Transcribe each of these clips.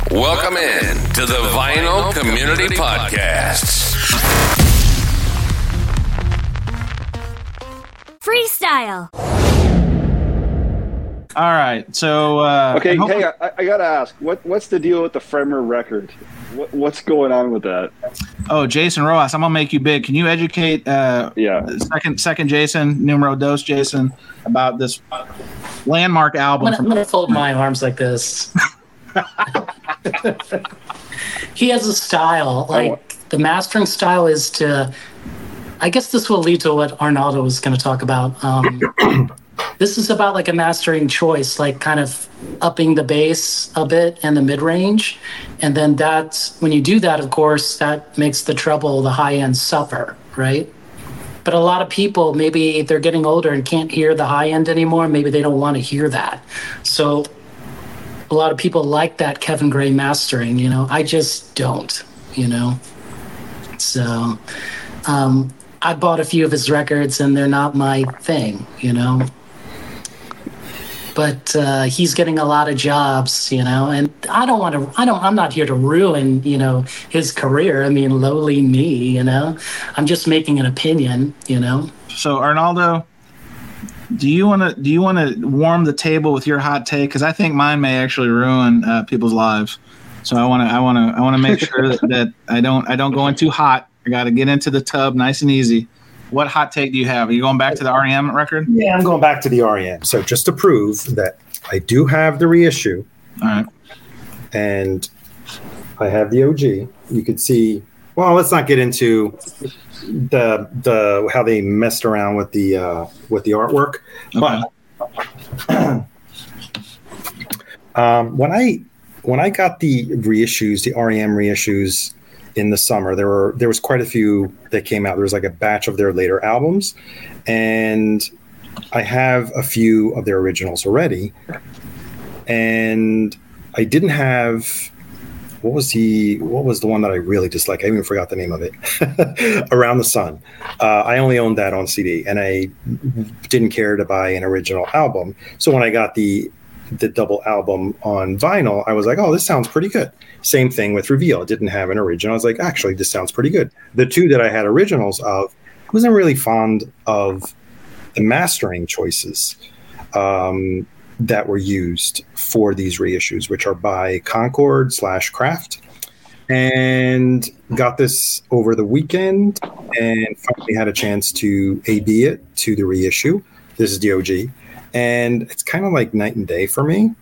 Welcome in to the Vinyl Community Podcast. Freestyle. All right, so okay. Hey, I gotta ask, what's the deal with the Fremer record? What's going on with that? Oh, Jason Rojas, I'm gonna make you big. Can you educate second Jason, numero dos Jason, about this landmark album? I'm gonna fold my arms like this. He has a style, the mastering style is to. I guess this will lead to what Arnaldo was going to talk about. This is about like a mastering choice, like kind of upping the bass a bit and the mid-range. And then that's, when you do that, of course, that makes the treble, the high end suffer, right? But a lot of people, maybe they're getting older and can't hear the high end anymore. Maybe they don't want to hear that. So a lot of people like that Kevin Gray mastering, I just don't, So I bought a few of his records and they're not my thing, But he's getting a lot of jobs, and I'm not here to ruin, his career. I mean, lowly me, I'm just making an opinion, So Arnaldo, do you want to warm the table with your hot take? Because I think mine may actually ruin people's lives. So I want to make sure that I don't go in too hot. I got to get into the tub nice and easy. What hot take do you have? Are you going back to the REM record? Yeah, I'm going back to the REM. So just to prove that I do have the reissue. All right. And I have the OG. You could see. Well, let's not get into the how they messed around with the artwork. Okay. But when I got the reissues, the REM reissues in the summer, there was quite a few that came out. There was like a batch of their later albums, and I have a few of their originals already. And I didn't have what was the one that I really disliked? I even forgot the name of it. Around the Sun. I only owned that on CD, and I didn't care to buy an original album. So when I got the double album on vinyl, I was like, oh, this sounds pretty good. Same thing with Reveal. It didn't have an original. I was like, actually, this sounds pretty good. The two that I had originals of, I wasn't really fond of the mastering choices that were used for these reissues, which are by Concord/Craft. And got this over the weekend and finally had a chance to AB it to the reissue. This is the OG. And it's kind of like night and day for me.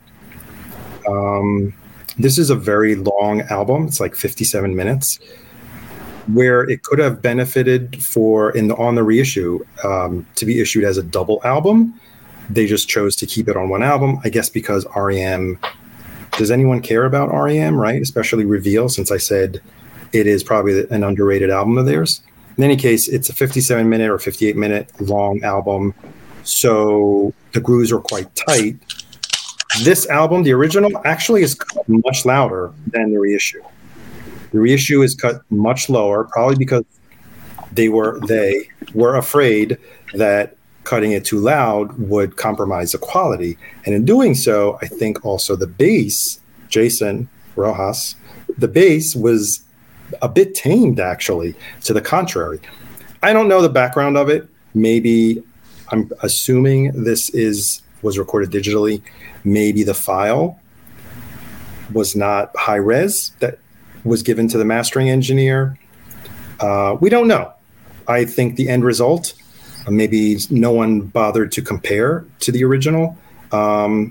This is a very long album. It's like 57 minutes, where it could have benefited on the reissue to be issued as a double album. They just chose to keep it on one album, I guess because REM. Does anyone care about REM, right? Especially Reveal, since I said it is probably an underrated album of theirs. In any case, it's a 57-minute or 58-minute long album. So the grooves are quite tight. This album, the original, actually is cut much louder than the reissue. The reissue is cut much lower, probably because they were afraid that cutting it too loud would compromise the quality. And in doing so, I think also the bass, Jason Rojas, the bass was a bit tamed, actually, to the contrary. I don't know the background of it. Maybe I'm assuming this was recorded digitally. Maybe the file was not high res that was given to the mastering engineer. We don't know. I think the end result, maybe no one bothered to compare to the original. I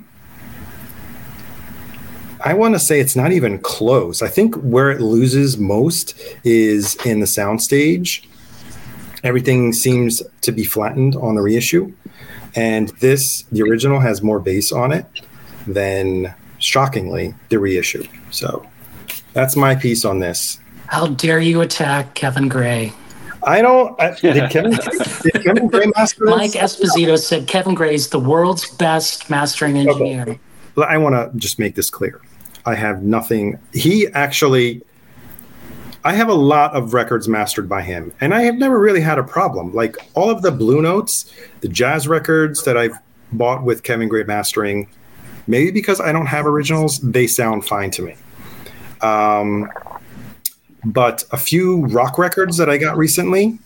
want to say it's not even close. I think where it loses most is in the soundstage. Everything seems to be flattened on the reissue. And the original has more bass on it than, shockingly, the reissue. So that's my piece on this. How dare you attack Kevin Gray? Did Kevin Gray master this? Mike Esposito said Kevin Gray is the world's best mastering engineer. Okay. I want to just make this clear. I have nothing. I have a lot of records mastered by him, and I have never really had a problem. Like all of the Blue Notes, the jazz records that I've bought with Kevin Gray mastering, maybe because I don't have originals, they sound fine to me. But a few rock records that I got recently,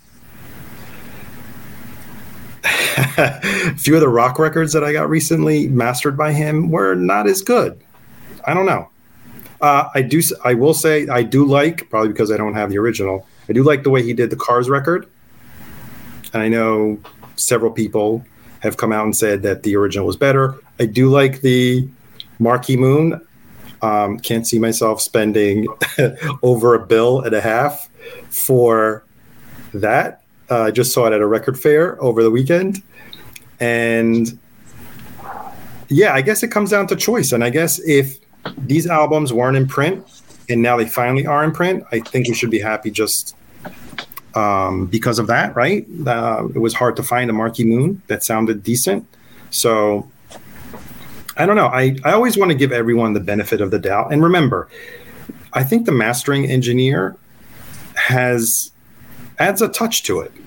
a few of the rock records that I got recently mastered by him were not as good. I don't know. I will say I do like, probably because I don't have the original, I do like the way he did the Cars record. And I know several people have come out and said that the original was better. I do like the Marquee Moon. Can't see myself spending over $1.50 for that. I just saw it at a record fair over the weekend. And yeah, I guess it comes down to choice. And I guess if these albums weren't in print and now they finally are in print, I think we should be happy just because of that, right? It was hard to find a Marquee Moon that sounded decent. So I don't know. I always want to give everyone the benefit of the doubt. And remember, I think the mastering engineer adds a touch to it.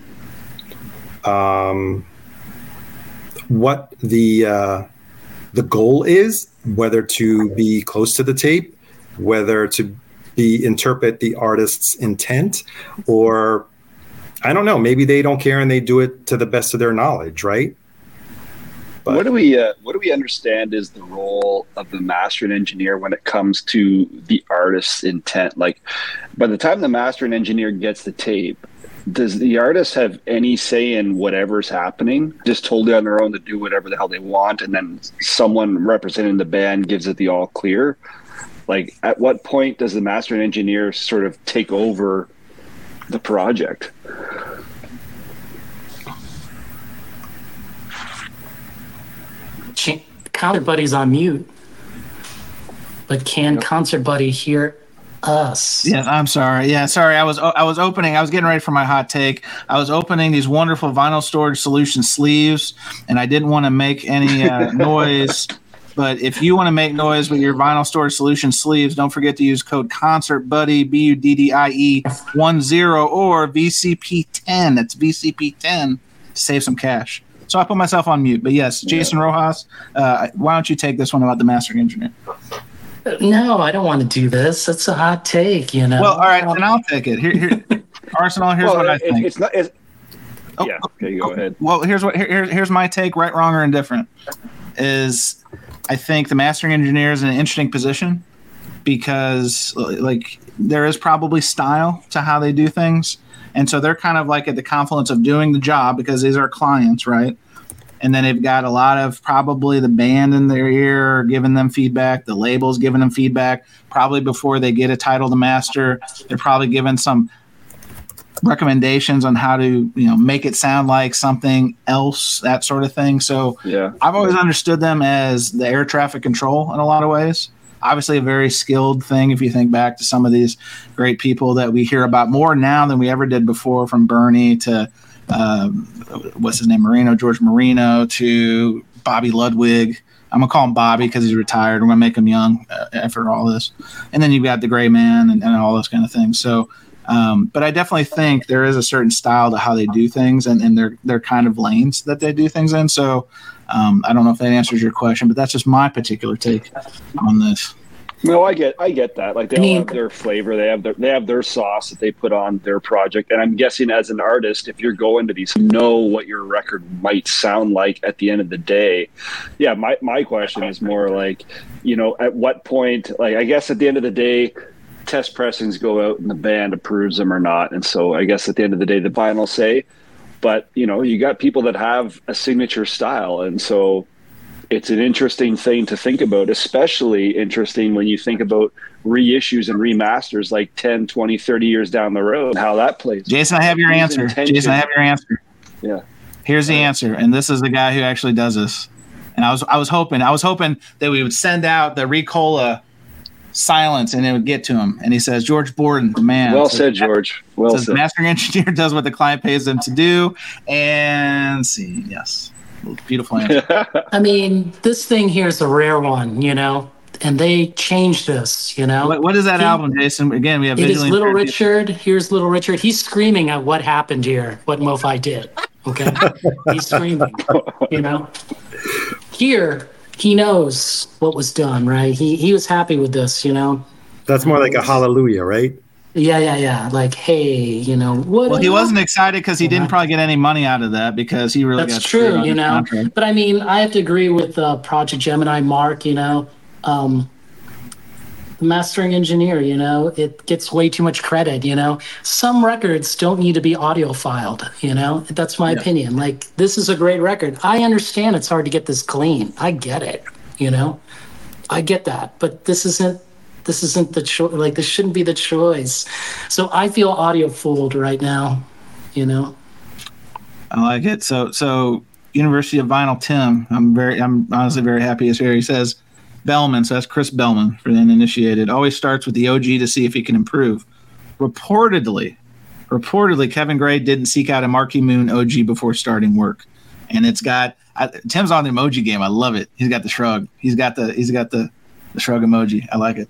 What the goal is, whether to be close to the tape, whether to interpret the artist's intent, or I don't know, maybe they don't care and they do it to the best of their knowledge, right? But what do we understand is the role of the mastering engineer when it comes to the artist's intent? Like, by the time the mastering engineer gets the tape, does the artist have any say in whatever's happening? Just totally on their own to do whatever the hell they want, and then someone representing the band gives it the all clear? Like, at what point does the mastering engineer sort of take over the project? Concert Buddy's on mute, but can Concert Buddy hear us? Yeah, I'm sorry. Yeah, sorry. I was getting ready for my hot take. I was opening these wonderful Vinyl Storage Solution sleeves, and I didn't want to make any noise. But if you want to make noise with your Vinyl Storage Solution sleeves, don't forget to use code ConcertBuddy, BUDDIE 10 or VCP10. That's VCP10 to save some cash. So I put myself on mute. But yes, Jason Rojas, why don't you take this one about the mastering engineer? No, I don't want to do this. It's a hot take, you know. Well, all right, then I'll take it. Here, Arsenal. Here's what I think. Okay, go ahead. Well, here's my take. Right, wrong, or indifferent is I think the mastering engineer is in an interesting position because, like, there is probably style to how they do things, and so they're kind of like at the confluence of doing the job because these are clients, right? And then they've got a lot of probably the band in their ear giving them feedback, the label's giving them feedback. Probably before they get a title to master, they're probably given some recommendations on how to, make it sound like something else, that sort of thing. So yeah, I've always understood them as the air traffic control in a lot of ways. Obviously a very skilled thing if you think back to some of these great people that we hear about more now than we ever did before, from Bernie to what's his name, George Marino, to Bobby Ludwig. I'm gonna call him Bobby because he's retired. We're gonna make him young after all this. And then you've got the Gray Man and all those kind of things. So, but I definitely think there is a certain style to how they do things, and they're kind of lanes that they do things in. So, I don't know if that answers your question, but that's just my particular take on this. No, I get that. Like, they all have their flavor. They have their sauce that they put on their project. And I'm guessing as an artist, if you're going to these, know what your record might sound like at the end of the day. Yeah, my question is more like, at what point, like, I guess at the end of the day, test pressings go out and the band approves them or not. And so I guess at the end of the day, the vinyl say, but you got people that have a signature style. And so it's an interesting thing to think about, especially interesting when you think about reissues and remasters like 10, 20, 30 years down the road, how that plays. Jason, I have your answer. Yeah. Here's the answer. And this is the guy who actually does this. And I was hoping that we would send out the Ricola silence and it would get to him. And he says, George Borden, the man. Well said, George. Well said. The mastering engineer does what the client pays them to do. And see, yes. Beautiful answer. I mean, this thing here is a rare one, and they changed this, What is that album, Jason? Again, we have it is Little Richard. Here's Little Richard. He's screaming at what happened here, what MoFi did. Okay, he's screaming. Here, he knows what was done, right? He was happy with this, That's more like a hallelujah, right? Yeah. Like, hey, you know what? Well, he wasn't excited because he didn't probably get any money out of that because he really That's got true, you know. contract. But I mean, I have to agree with Project Gemini Mark, you know. The mastering engineer, you know, it gets way too much credit, you know. Some records don't need to be audio-filed, you know. That's my opinion. Like, this is a great record. I understand it's hard to get this clean. I get it, you know. I get that. But this isn't the choice. Like, this shouldn't be the choice. So I feel audio fooled right now, you know. I like it. So University of Vinyl Tim, I'm honestly very happy he's here. He says Bellman, so that's Chris Bellman for the uninitiated, always starts with the OG to see if he can improve. Reportedly, Kevin Gray didn't seek out a Marquee Moon OG before starting work. And it's got Tim's on the emoji game. I love it. He's got the shrug. He's got the shrug emoji. I like it.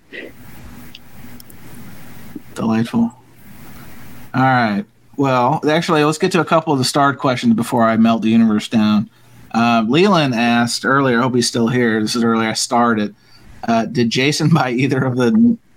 Delightful. All right. Well, actually, let's get to a couple of the starred questions before I melt the universe down. Leland asked earlier, I hope he's still here. This is earlier. I started. Did Jason buy either of the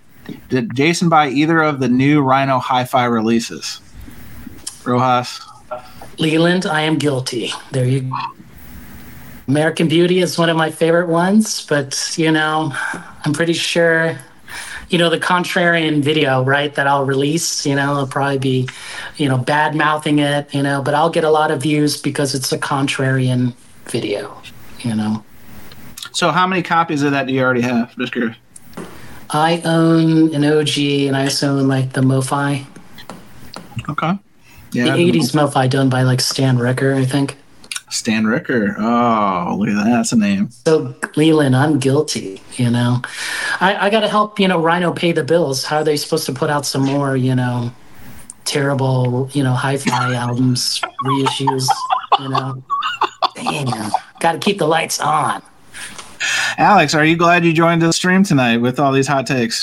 new Rhino Hi-Fi releases? Rojas? Leland, I am guilty. There you go. American Beauty is one of my favorite ones, but, you know, I'm pretty sure, you know, the contrarian video, right, that I'll release, you know, it'll probably be, you know, bad-mouthing it, you know, but I'll get a lot of views because it's a contrarian video, you know. So how many copies of that do you already have? Just curious. I own an OG, and I also own, like, the MoFi. Okay. Yeah, the 80s MoFi done by, like, Stan Ricker, I think. Stan Ricker. Oh, look at that. That's a name. So, Leland, I'm guilty, you know. I got to help, you know, Rhino pay the bills. How are they supposed to put out some more, you know, terrible, you know, hi-fi albums, reissues, you know? Damn. Got to keep the lights on. Alex, are you glad you joined the stream tonight with all these hot takes?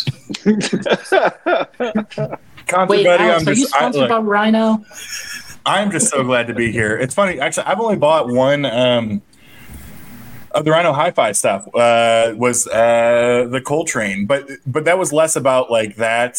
Wait, Alex, are you sponsored by Rhino? I'm just so glad to be here. It's funny, actually. I've only bought one of the Rhino Hi-Fi stuff. Was the Coltrane, but that was less about like that.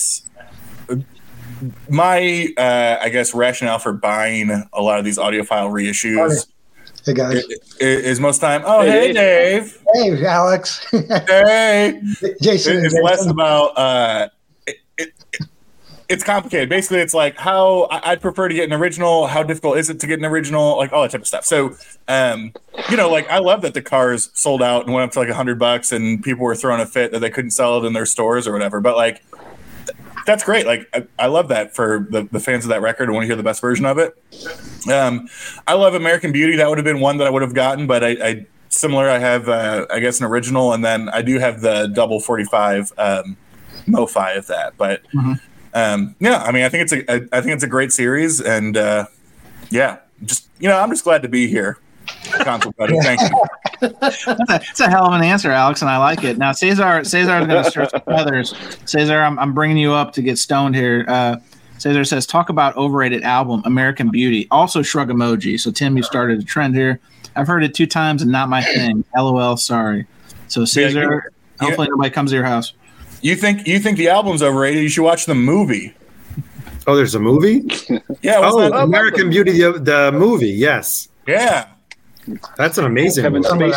My I guess rationale for buying a lot of these audiophile reissues. Hey guys, is most time. Oh, hey Dave. Hey Alex. Hey Jason. It's less about. It's complicated. Basically, it's like how I'd prefer to get an original. How difficult is it to get an original? Like all that type of stuff. So, you know, like I love that the cars sold out and went up to like $100, and people were throwing a fit that they couldn't sell it in their stores or whatever. But like, that's great. Like I love that for the fans of that record. I want to hear the best version of it. I love American Beauty. That would have been one that I would have gotten, but I similar. I have I guess an original, and then I do have the double 45 MoFi of that, but. Mm-hmm. Yeah, I mean, I think it's a great series, and yeah, just I'm just glad to be here. Console buddy, thank you. That's a hell of an answer, Alex, and I like it. Now, Cesar's going to stir some feathers. Cesar, I'm bringing you up to get stoned here. Cesar says, talk about overrated album, American Beauty. Also shrug emoji. So, Tim, you started a trend here. I've heard it 2 times and not my thing. LOL, sorry. So, Cesar, hopefully nobody comes to your house. You think the album's overrated? You should watch the movie. Oh, there's a movie? Yeah. American Beauty, the movie. Yes. Yeah. That's an amazing Kevin movie.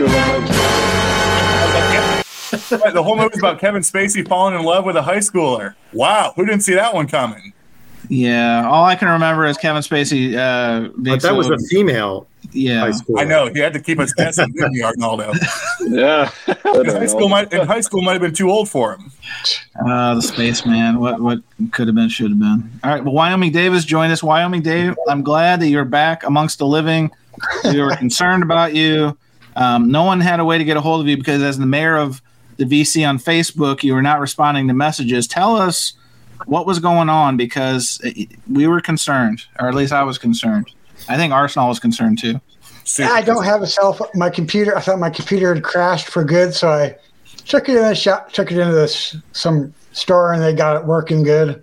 Spacey. The whole movie's about Kevin Spacey falling in love with a high schooler. Wow, who didn't see that one coming? Yeah, all I can remember is Kevin Spacey. But that was a female. Yeah, high schooler. I know he had to keep us guessing, didn't he, Arnaldo? Yeah, high school might have been too old for him. The spaceman. What could have been, should have been. All right. Well, Wyoming Dave has joined us. Wyoming Dave, I'm glad that you're back amongst the living. We were concerned about you. No one had a way to get a hold of you because, as the mayor of the VC on Facebook, you were not responding to messages. Tell us what was going on, because we were concerned, or at least I was concerned. I think Arsenal was concerned too. I don't have a cell phone. My computer. I thought my computer had crashed for good, so I took it in the shop, took it into some store, and they got it working good.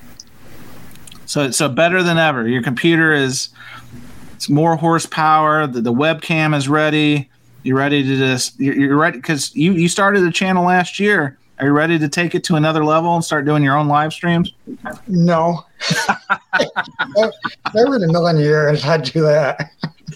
So better than ever. Your computer it's more horsepower. The webcam is ready. You're ready to you're ready because you started the channel last year Are you ready to take it to another level and start doing your own live streams? No. Never in a million years I'd do that.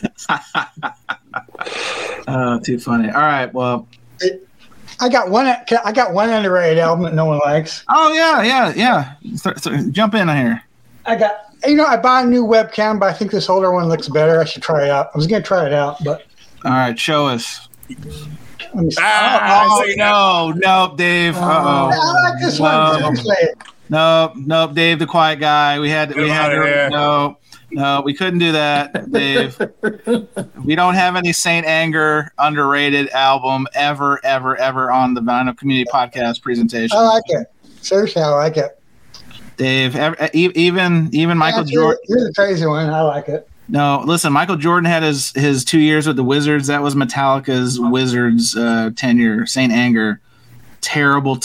Oh, too funny. All right, well. I got one underrated album that no one likes. Oh, yeah. Jump in here. I bought a new webcam, but I think this older one looks better. I should try it out. I was going to try it out, but. All right, show us. Let me see. No, Dave. I like this one. No, Dave, the quiet guy. No, we couldn't do that, Dave. We don't have any Saint Anger underrated album ever on the Vinyl Community Podcast presentation. I like it. Seriously, I like it. Dave, even Michael Jordan. You're the crazy one. I like it. No, listen, Michael Jordan had his 2 years with the Wizards. That was Metallica's Wizards tenure. Saint Anger. Terrible.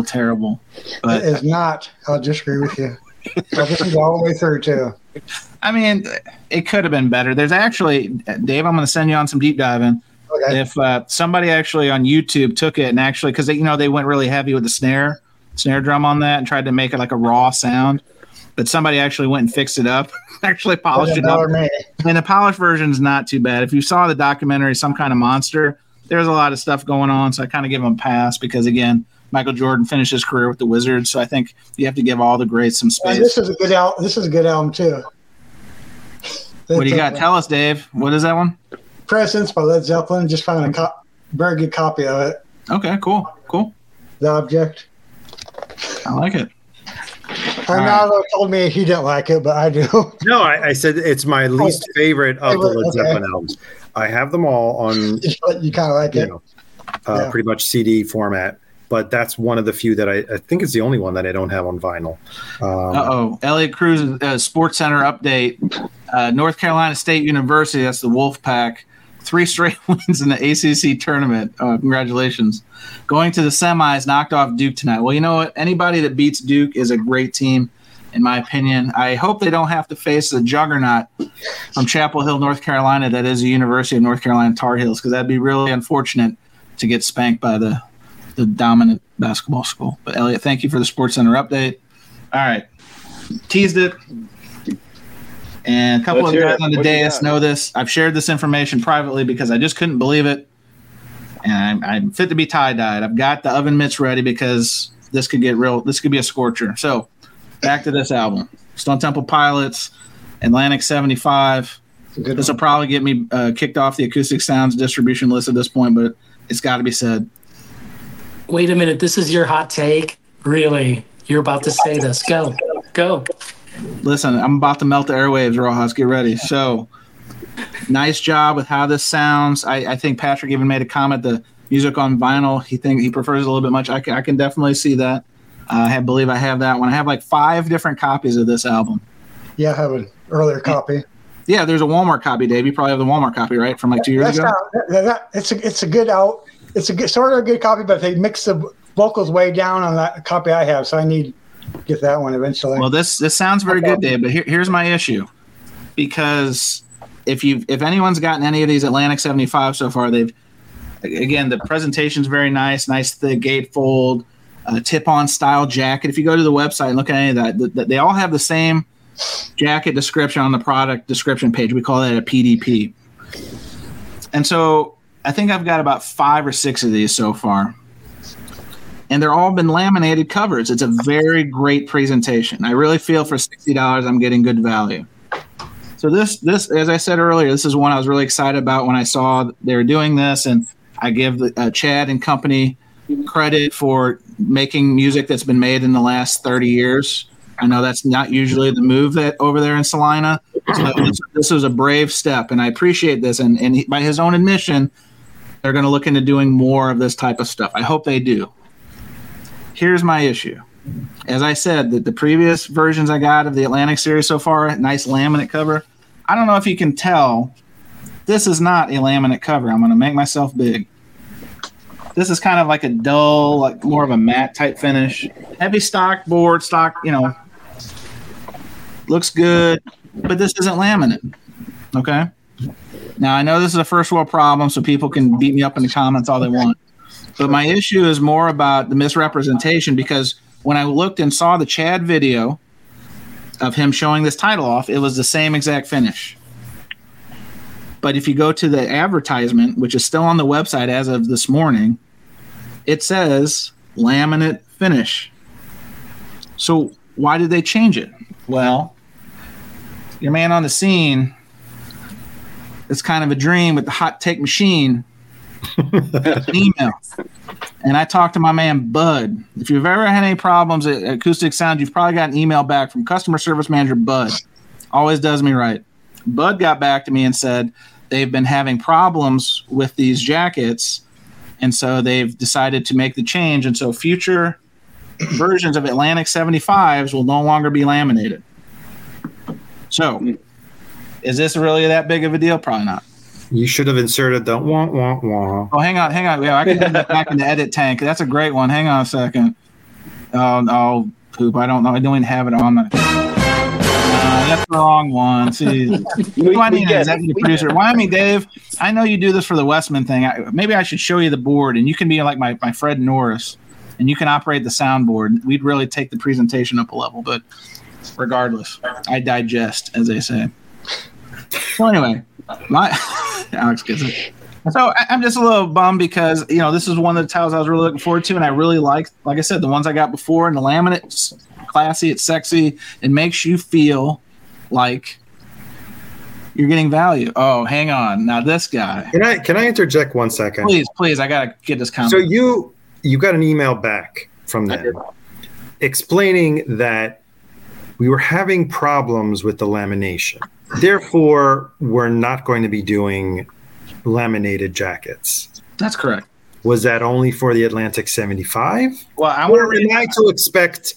But it is not. I'll just agree with you. I'll just go all the way through, too. I mean, it could have been better. There's actually, Dave, I'm going to send you on some deep diving. Okay. If somebody actually on YouTube took it and actually, because they went really heavy with the snare drum on that and tried to make it like a raw sound. But somebody actually went and fixed it up, actually polished it up. And the polished version is not too bad. If you saw the documentary, Some Kind of Monster, there's a lot of stuff going on. So I kind of give him a pass because, again, Michael Jordan finished his career with the Wizards. So I think you have to give all the greats some space. And this is a good album, too. What do you got? Tell us, Dave. What is that one? Presence by Led Zeppelin. Just found a very good copy of it. Okay, cool. The Object. I like it. Arnaldo told me he didn't like it, but I do. No, I said it's my least favorite of the Led Zeppelin albums. I have them all on. You kind of like it, pretty much CD format. But that's one of the few that I think is the only one that I don't have on vinyl. Elliot Cruz, Sports Center update. North Carolina State University, that's the Wolfpack. 3 straight wins in the ACC tournament. Congratulations. Going to the semis, knocked off Duke tonight. Well, you know what? Anybody that beats Duke is a great team, in my opinion. I hope they don't have to face the juggernaut from Chapel Hill, North Carolina, that is the University of North Carolina Tar Heels, because that'd be really unfortunate to get spanked by the dominant basketball school. But, Elliot, thank you for the Sports Center update. All right. Teased it. And a couple of guys on the dais know this. I've shared this information privately because I just couldn't believe it. And I'm fit to be tie-dyed. I've got the oven mitts ready because this could get real. This could be a scorcher. So back to this album. Stone Temple Pilots, Atlantic 75. This will probably get me kicked off the Acoustic Sounds distribution list at this point, but it's got to be said. Wait a minute. This is your hot take? Really? You're about to say this. Go. Listen, I'm about to melt the airwaves, Rojas. Get ready. So, nice job with how this sounds. I think Patrick even made a comment, the music on vinyl, he prefers it a little bit much. I can definitely see that. I believe I have that one. I have like 5 different copies of this album. Yeah, I have an earlier copy. Yeah, there's a Walmart copy, Dave. You probably have the Walmart copy, right, from like 2 years ago? It's a good sort of a good copy, but they mix the vocals way down on that copy I have, so I need get that one eventually. Well, this sounds very good, Dave, but here's my issue. Because if anyone's gotten any of these Atlantic 75 so far, the presentation's very nice thick gatefold, tip-on style jacket. If you go to the website and look at any of that, they all have the same jacket description on the product description page. We call that a PDP. And so I think I've got about 5 or 6 of these so far. And they're all been laminated covers. It's a very great presentation. I really feel for $60 I'm getting good value. So this, as I said earlier, this is one I was really excited about when I saw they were doing this, and I give Chad and company credit for making music that's been made in the last 30 years. I know that's not usually the move that over there in Salina. So this was a brave step, and I appreciate this. And by his own admission, they're going to look into doing more of this type of stuff. I hope they do. Here's my issue. As I said, the previous versions I got of the Atlantic series so far, nice laminate cover. I don't know if you can tell, this is not a laminate cover. I'm going to make myself big. This is kind of like a dull, like more of a matte type finish. Heavy stock board, looks good, but this isn't laminate. Okay? Now, I know this is a first world problem, so people can beat me up in the comments all they want. But my issue is more about the misrepresentation, because when I looked and saw the Chad video of him showing this title off, it was the same exact finish. But if you go to the advertisement, which is still on the website as of this morning, it says laminate finish. So why did they change it? Well, your man on the scene, it's kind of a dream with the hot take machine. An email. And I talked to my man Bud. If you've ever had any problems at Acoustic Sound, you've probably got an email back from customer service manager Bud. Always does me right. Bud got back to me and said they've been having problems with these jackets, and so they've decided to make the change, and so future versions of Atlantic 75s will no longer be laminated. So, is this really that big of a deal? Probably not. You should have inserted the wah, wah, wah. Oh, hang on. Yeah, I can put that back in the edit tank. That's a great one. Hang on a second. Oh, poop. I don't know. I don't even have it on my... that's the wrong one. See, do I need an executive producer? Why, Dave, I know you do this for the Westman thing. Maybe I should show you the board, and you can be like my Fred Norris, and you can operate the soundboard. We'd really take the presentation up a level, but regardless, I digest, as they say. So anyway, Alex gets it. So I'm just a little bummed because, this is one of the titles I was really looking forward to, and I really like I said, the ones I got before, and the laminate's classy, it's sexy, it makes you feel like you're getting value. Oh, hang on. Now this guy. Can I interject 1 second? Please, I gotta get this comment. So you got an email back from them explaining that we were having problems with the lamination. Therefore, we're not going to be doing laminated jackets. That's correct. Was that only for the Atlantic 75? Well, I want to read to expect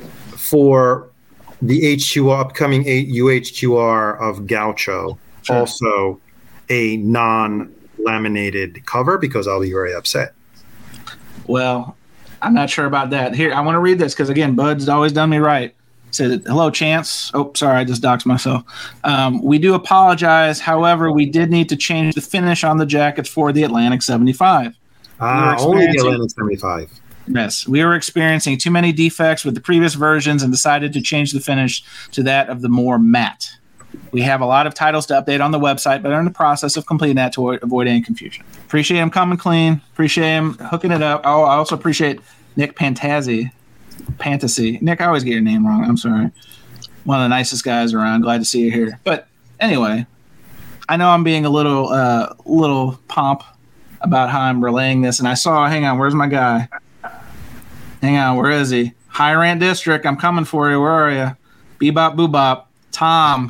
for the upcoming UHQR of Gaucho, also a non-laminated cover, because I'll be very upset. Well, I'm not sure about that. Here, I want to read this because, again, Bud's always done me right. Said, hello, Chance. Oh, sorry, I just doxed myself. We do apologize. However, we did need to change the finish on the jackets for the Atlantic 75. Only the Atlantic 75. Yes, we were experiencing too many defects with the previous versions and decided to change the finish to that of the more matte. We have a lot of titles to update on the website, but are in the process of completing that to avoid any confusion. Appreciate him coming clean. Appreciate him hooking it up. Oh, I also appreciate Nick Fantasy. Nick, I always get your name wrong. I'm sorry. One of the nicest guys around. Glad to see you here. But anyway, I know I'm being a little pomp about how I'm relaying this, and I saw. Hang on, where's my guy? Hang on, where is he? High Rant District, I'm coming for you. Where are you? Bebop, boobop. Tom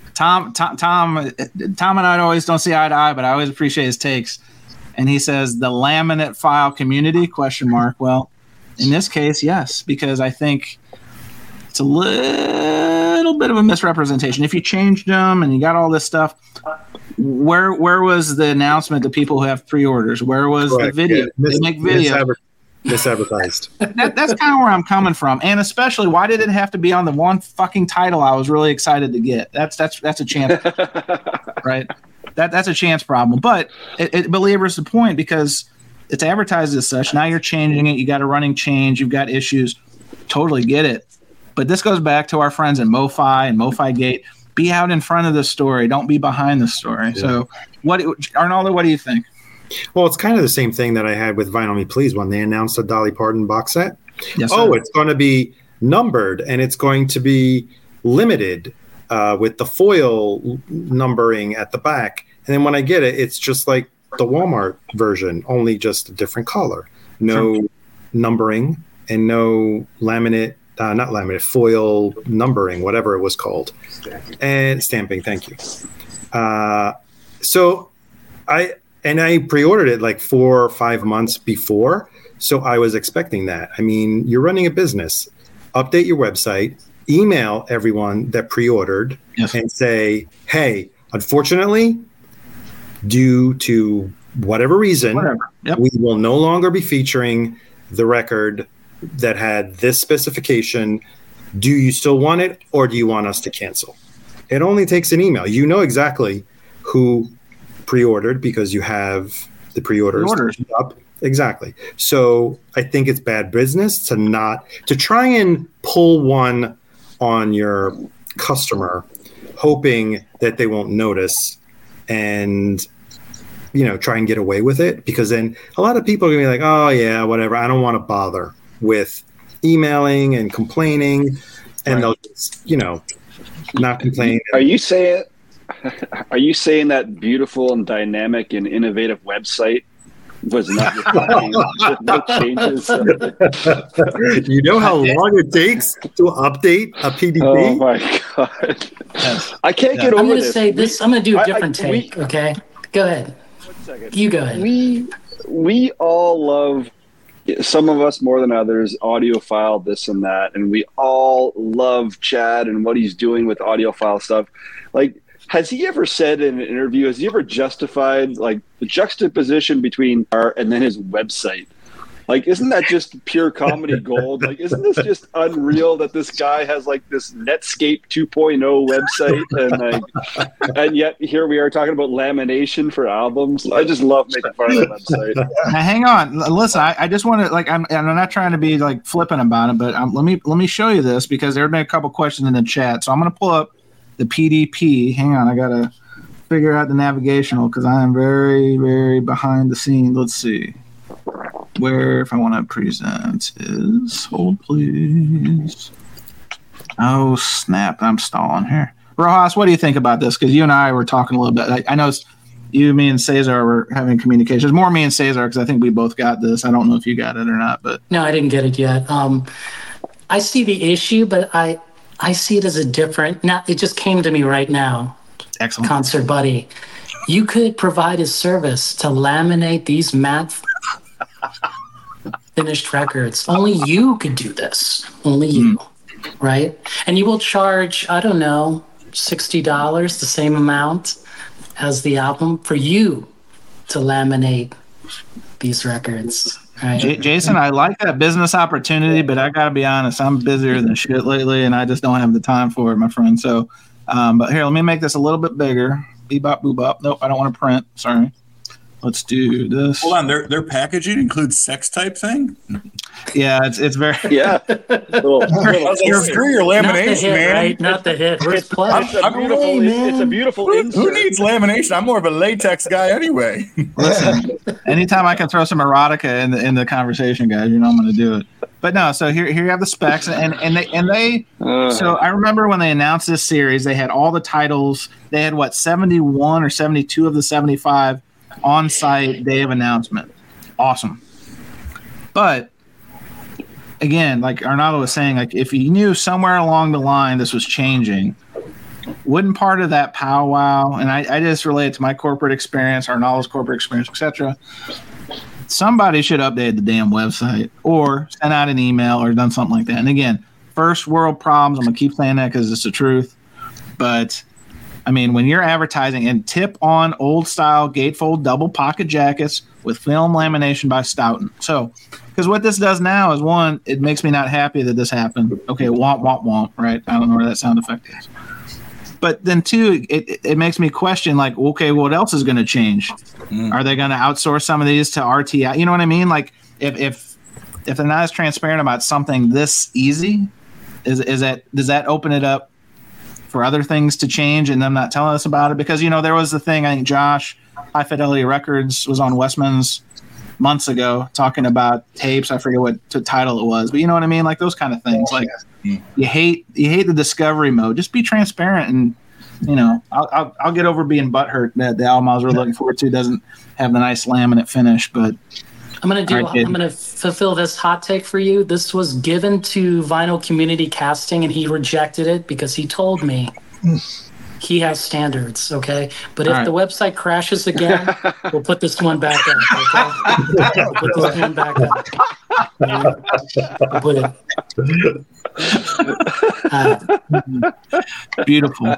and I always don't see eye to eye, but I always appreciate his takes. And he says the laminate file community ? Well, in this case, yes, because I think it's a little bit of a misrepresentation. If you changed them and you got all this stuff, where was the announcement to people who have pre-orders? Where was the video? Yeah. They make video. Misadvertised. That's kind of where I'm coming from, and especially why did it have to be on the one fucking title I was really excited to get? That's a chance, right? That's a chance problem, but it belabors the point because it's advertised as such. Now you're changing it. You got a running change. You've got issues. Totally get it, but this goes back to our friends at MoFi and MoFi Gate. Be out in front of the story. Don't be behind the story. Yeah. So, Arnaldo? What do you think? Well, it's kind of the same thing that I had with Vinyl Me Please when they announced the Dolly Parton box set. Yes, sir. It's going to be numbered and it's going to be limited with the foil numbering at the back. And then when I get it, it's just like the Walmart version, only just a different color. No numbering and no foil numbering, whatever it was called. And stamping, thank you. So I pre-ordered it like 4 or 5 months before, so I was expecting that. I mean, you're running a business. Update your website, email everyone that pre-ordered, and say, hey, unfortunately, due to whatever reason, we will no longer be featuring the record that had this specification. Do you still want it, or do you want us to cancel? It only takes an email. You know exactly who pre-ordered because you have the pre-orders up. exactly. So I think it's bad business to try and pull one on your customer, hoping that they won't notice and, try and get away with it, because then a lot of people are going to be like, oh yeah, whatever. I don't want to bother with emailing and complaining, and they'll just, not complain. Are you saying that beautiful and dynamic and innovative website was not reflecting the changes? You know how long it takes to update a PDP? Oh my god! I can't get over this. I'm going to say this. I'm going to do a different take. Okay, go ahead. 1 second. You go ahead. We all love, some of us more than others, audiophile this and that, and we all love Chad and what he's doing with audiophile stuff. Like, has he ever said in an interview, has he ever justified like the juxtaposition between art and then his website? Like, isn't that just pure comedy gold? Like, isn't this just unreal that this guy has like this Netscape 2.0 website, and yet here we are talking about lamination for albums? I just love making fun of the website. Now, hang on, listen. I just want to I'm not trying to be like flippant about it, but let me show you this, because there have been a couple questions in the chat. So I'm going to pull up the PDP. Hang on, I gotta figure out the navigational because I am very, very behind the scenes. Let's see where, if I want to present, is. Hold please. Oh snap! I'm stalling here. Rojas, what do you think about this? Because you and I were talking a little bit. I know you, me, and Cesar were having communications. More me and Cesar, because I think we both got this. I don't know if you got it or not, but no, I didn't get it yet. I see the issue, but I see it as a different. Now, it just came to me right now. Excellent. Concert Buddy, you could provide a service to laminate these matte finished records. Only you could do this. Only you, right? And you will charge, I don't know, $60, the same amount as the album, for you to laminate these records. Right. Jason, I like that business opportunity, but I gotta be honest, I'm busier than shit lately, and I just don't have the time for it, my friend. So, but here, let me make this a little bit bigger. Bebop, boobop. Nope, I don't want to print. Sorry. Let's do this. Hold on, their packaging includes sex type thing. Yeah, it's very Screw your lamination, man. Right? Not the hit. Where's Plush? It's a beautiful insert. Who needs lamination? I'm more of a latex guy anyway. Listen, anytime I can throw some erotica in the conversation, guys, I'm going to do it. But no, so here you have the specs, and they. So I remember when they announced this series, they had all the titles. They had 71 or 72 of the 75 on-site day of announcement. Awesome. But again, like Arnaldo was saying, like if you knew somewhere along the line this was changing, wouldn't part of that powwow, and I just relate it to my corporate experience, Arnaldo's corporate experience, etc. Somebody should update the damn website or send out an email or done something like that. And again, first world problems. I'm gonna keep saying that because it's the truth. But I mean, when you're advertising, and tip on old style gatefold double pocket jackets with film lamination by Stoughton. So, because what this does now is, one, it makes me not happy that this happened. Okay, womp, womp, womp, right? I don't know where that sound effect is. But then two, it makes me question, like, okay, what else is going to change? Are they going to outsource some of these to RTI? You know what I mean? Like, if they're not as transparent about something this easy, does that open it up for other things to change and them not telling us about it? Because, there was the thing, I think Josh, High Fidelity Records, was on Westman's months ago talking about tapes. I forget what title it was, but you know what I mean? Like those kind of things. Like you hate the discovery mode. Just be transparent, and I'll get over being butthurt that the album I was really looking forward to doesn't have the nice laminate finish. But I'm gonna fulfill this hot take for you. This was given to Vinyl Community Casting, and he rejected it because he told me he has standards. Okay, but if the website crashes again, we'll put this one back up. Okay, we'll put this one back up. We'll put it. Beautiful.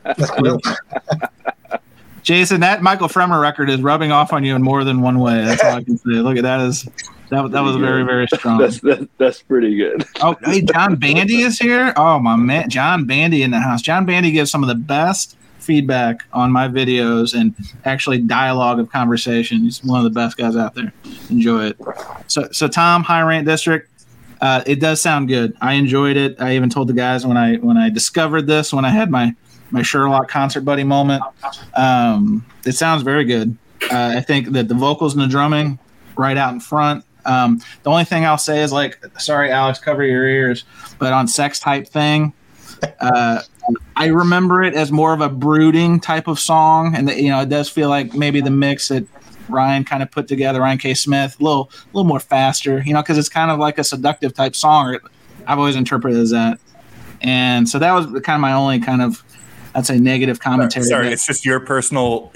Jason, that Michael Fremer record is rubbing off on you in more than one way. That's all I can say. Look at that. That was very, very strong. That's pretty good. Oh, hey, John Bandy is here. Oh, my man. John Bandy in the house. John Bandy gives some of the best feedback on my videos and actually dialogue of conversation. He's one of the best guys out there. Enjoy it. So Tom, High Rant District, it does sound good. I enjoyed it. I even told the guys when I discovered this, when I had my Sherlock concert buddy moment, it sounds very good. I think that the vocals and the drumming right out in front. The only thing I'll say is, like, sorry, Alex, cover your ears, but on Sex Type Thing, I remember it as more of a brooding type of song, and it does feel like maybe the mix that Ryan kind of put together, Ryan K. Smith, a little more faster, because it's kind of like a seductive type song. I've always interpreted it as that, and so that was kind of my only kind of, I'd say, negative commentary. Sorry, it's just your personal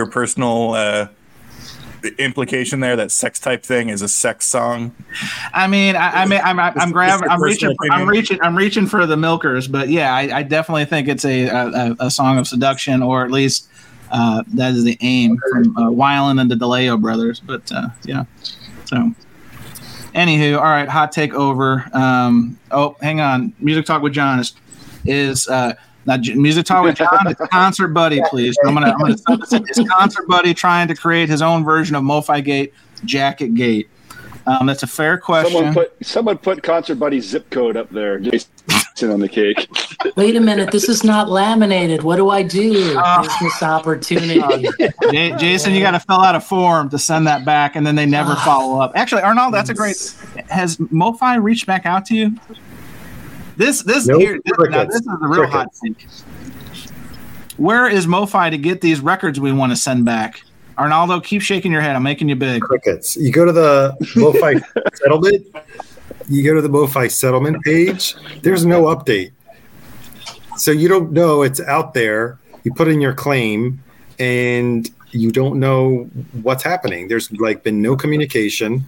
implication there that Sex Type Thing is a sex song. I mean, I'm reaching for the milkers, but yeah, I definitely think it's a song of seduction, or at least that is the aim from Weiland and the DeLeo brothers. But yeah, so anywho, all right, hot take over. Oh, hang on, Music Talk with John is not Music Talk with John. It's Concert Buddy, please. I'm gonna sub this in. It's Concert Buddy trying to create his own version of MoFi Gate, Jacket Gate. That's a fair question. Someone put Concert Buddy's zip code up there. Jason on the cake. Wait a minute, this is not laminated. What do I do? Business opportunity. Jason, you got to fill out a form to send that back, and then they never follow up. Actually, Arnold, that's a great. Has MoFi reached back out to you? This is the real hot take. Where is MoFi to get these records we want to send back? Arnaldo, keep shaking your head. I'm making you big. Crickets. You go to the MoFi settlement. You go to the MoFi settlement page. There's no update, so you don't know it's out there. You put in your claim, and you don't know what's happening. There's been no communication.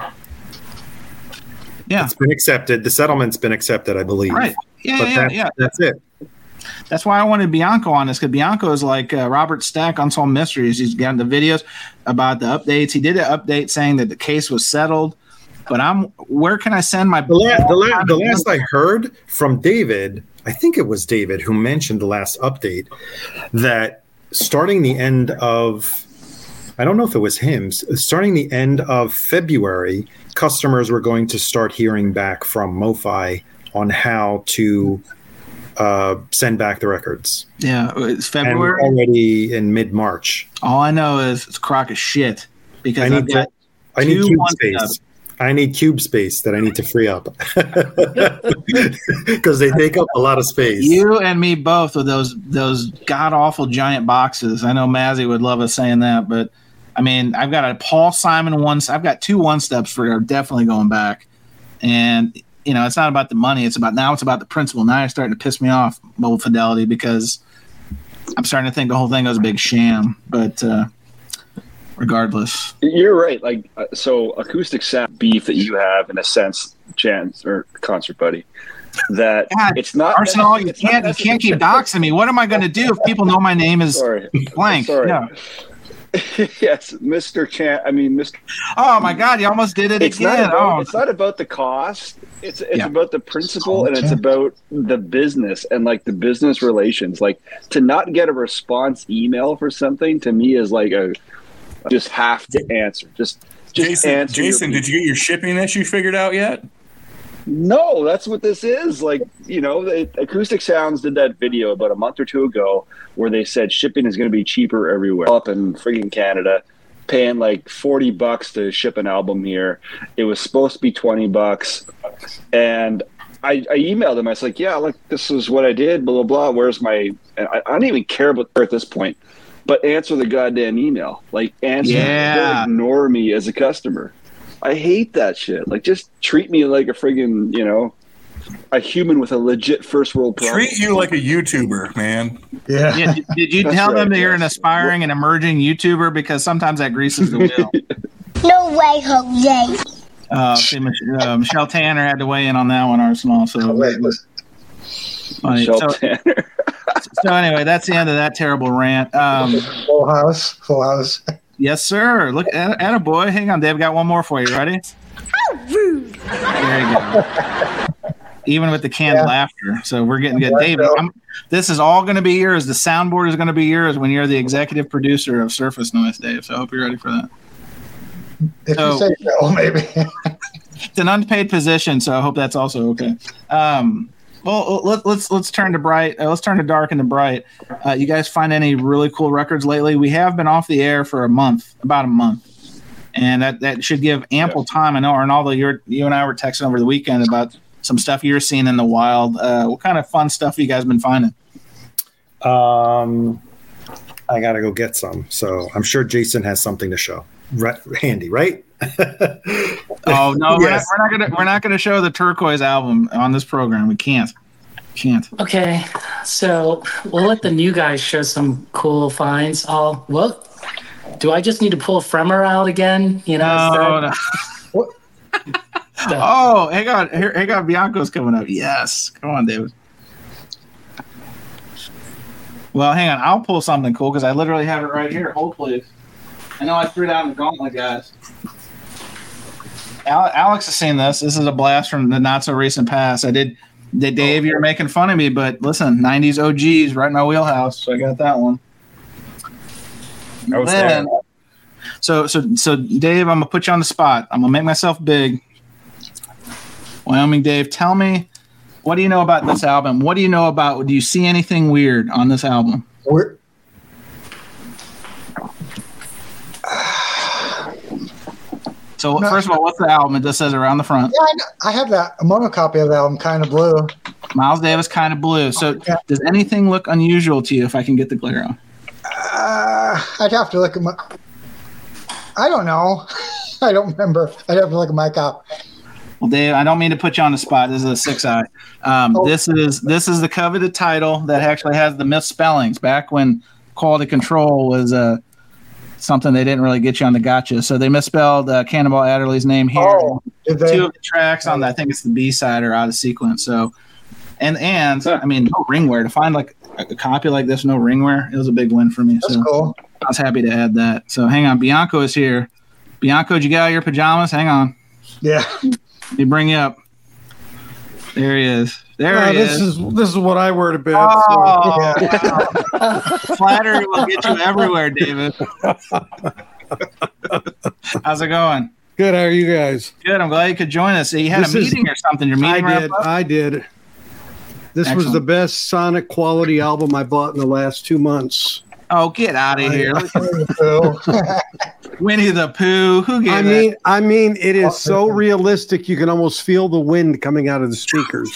Yeah, it's been accepted. The settlement's been accepted, I believe. Right. Yeah. That's it. That's why I wanted Bianco on this, because Bianco is like Robert Stack, Unsolved Mysteries. He's gotten the videos about the updates. He did an update saying that the case was settled. But where can I send my? The last I heard from David, I think it was David who mentioned the last update, that starting the end of, I don't know if it was him, starting the end of February, customers were going to start hearing back from MoFi on how to send back the records. Yeah, it's February. And already in mid-March. All I know is it's a crock of shit, because I need cube space. I need cube space that I need to free up because they take up a lot of space. You and me both with those god awful giant boxes. I know Mazzy would love us saying that, but I mean, I've got a Paul Simon I've got 2 1-steps for definitely going back, and it's not about the money. It's about the principle. Now you're starting to piss me off, Mobile Fidelity, because I'm starting to think the whole thing was a big sham. But regardless, you're right. So acoustic sound beef that you have, in a sense, Chance or Concert Buddy, that God, it's not Arsenal. You can't keep doxing me. What am I going to do if people know my name is blank? Sorry. Yeah. Yes, Mr. Chant. I mean, Mr. Oh my God, you almost did it again. It's not about the cost. It's about the principle, and it's about the business and the business relations. To not get a response email for something, to me, is just have to answer. Just answer. Jason, did you get your shipping issue figured out yet? No, that's what this is. Acoustic Sounds did that video about a month or 2 ago where they said shipping is going to be cheaper everywhere. Up in friggin' Canada, paying $40 to ship an album here. It was supposed to be $20. And I emailed them. I was like, yeah, this is what I did, blah, blah, blah. Where's my... And I don't even care about her at this point. But answer the goddamn email. Answer. Don't ignore me as a customer. I hate that shit. Just treat me like a friggin', a human with a legit first world problem. Treat you like a YouTuber, man. Yeah. Did you tell them that you're an aspiring and emerging YouTuber? Because sometimes that greases the wheel. No way, Jose. Michelle Tanner had to weigh in on that one, Arsenal. So Michelle Tanner. So anyway, that's the end of that terrible rant. Full house. Yes, sir. Look, attaboy. Hang on, Dave. Got one more for you. Ready? How rude. There you go. Even with the canned laughter. So we're getting good. Dave, this is all going to be yours. The soundboard is going to be yours when you're the executive producer of Surface Noise, Dave. So I hope you're ready for that. If you say so, maybe. It's an unpaid position, so I hope that's also okay. Well, let's turn to bright. Let's turn to dark and to bright. You guys find any really cool records lately? We have been off the air for about a month, and that should give ample time. I know, Arnaldo, you and I were texting over the weekend about some stuff you're seeing in the wild. What kind of fun stuff have you guys been finding? I gotta go get some. So I'm sure Jason has something to show. Handy, right? Oh no, Yes. we're not gonna show the Turquoise album on this program. We can't. Okay, so we'll let the new guys show some cool finds. Do I just need to pull Fremer out again? You know? No. Oh, hang on. Bianco's coming up. Yes, come on, David. Well, hang on. I'll pull something cool because I literally have it right here. Hold, please. I know I threw it out in the gauntlet, guys. Alex has seen this. This is a blast from the not so recent past. Dave, you're making fun of me, but listen, 90s OGs right in my wheelhouse. So I got that one. I was there. So Dave, I'm gonna put you on the spot. I'm gonna make myself big. Wyoming Dave, tell me, what do you know about this album? What do you know about? Do you see anything weird on this album? So first of all, what's the album? It just says around the front. Yeah, I have a monocopy of the album, Kind of Blue. Miles Davis, Kind of Blue. So does anything look unusual to you if I can get the glare on? I'd have to look at my... I don't know. I don't remember. I'd have to look at my copy. Well, Dave, I don't mean to put you on the spot. This is a 6i. This is the coveted title that actually has the misspellings. Back when quality control was something they didn't really get you on the gotcha. So they misspelled Cannonball Adderley's name here. Oh, did they? 2 of the tracks on I think it's the B-side are out of sequence. So, and I mean, no ringware. To find like a copy like this, no ringware, it was a big win for me. That's so cool. I was happy to add that. So hang on, Bianco is here. Bianco, did you get out of your pajamas? Hang on. Yeah. Let me bring you up. There he is. There he is. This is what I wear to bed. Oh, wow. Flattery will get you everywhere, David. How's it going? Good. How are you guys? Good. I'm glad you could join us. You had a meeting or something. Your meeting I did. This Excellent. was the best sonic quality album I bought in the last 2 months. Oh, get out of here. Winnie the Pooh. Who gave it? I mean, it is so realistic you can almost feel the wind coming out of the speakers.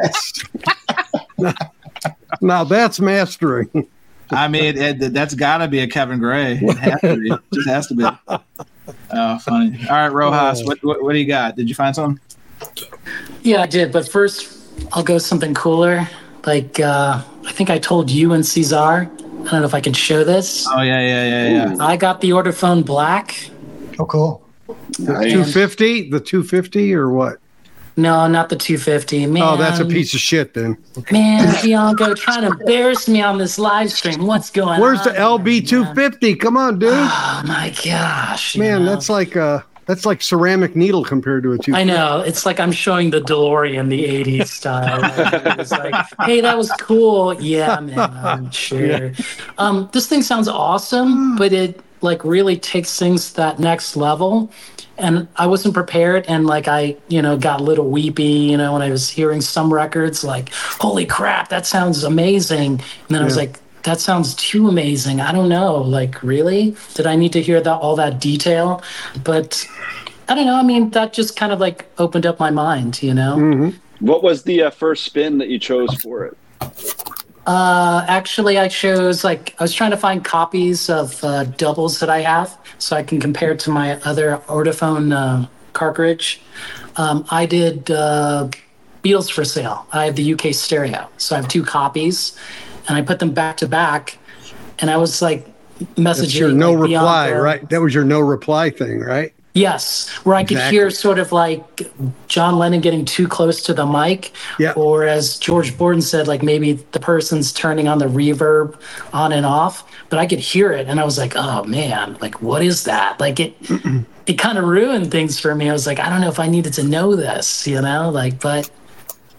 Now that's mastering. I mean, that's got to be a Kevin Gray. It has to be. It just has to be. Oh, funny. All right, Rojas, what do you got? Did you find something? Yeah, I did. But first, I'll go something cooler. Like, I think I told you and Cesar. I don't know if I can show this. Oh, yeah. I got the Ortophone Black. Oh, cool. The 250? The 250 or what? No, not the 250. Man, oh, that's a piece of shit then. Okay. Man, Bianco trying to embarrass me on this live stream. What's going on? Where's the LB 250? Come on, dude. Oh, my gosh. Man, that's like ceramic needle compared to a 250. I know. It's like I'm showing the DeLorean, the 80s style. It's like, hey, that was cool. Yeah, man, I'm sure. Yeah. This thing sounds awesome, but it like really takes things to that next level. And I wasn't prepared, and like I, got a little weepy, when I was hearing some records, like, holy crap, that sounds amazing. And then I was like, that sounds too amazing. I don't know, like, really? Did I need to hear all that detail? But I don't know. I mean, that just kind of like opened up my mind, Mm-hmm. What was the first spin that you chose for it? Actually, I chose I was trying to find copies of doubles that I have so I can compare it to my other Ortophone cartridge. I did Beatles for Sale. I have the UK stereo, so I have 2 copies, and I put them back to back, and I was like messaging. That's your no reply, right? That was your no reply thing, right? Yes, where I could hear sort of like John Lennon getting too close to the mic, or as George Borden said, like maybe the person's turning on the reverb on and off, but I could hear it, and I was like, oh man, like what is that? Like it kind of ruined things for me. I was like, I don't know if I needed to know this, but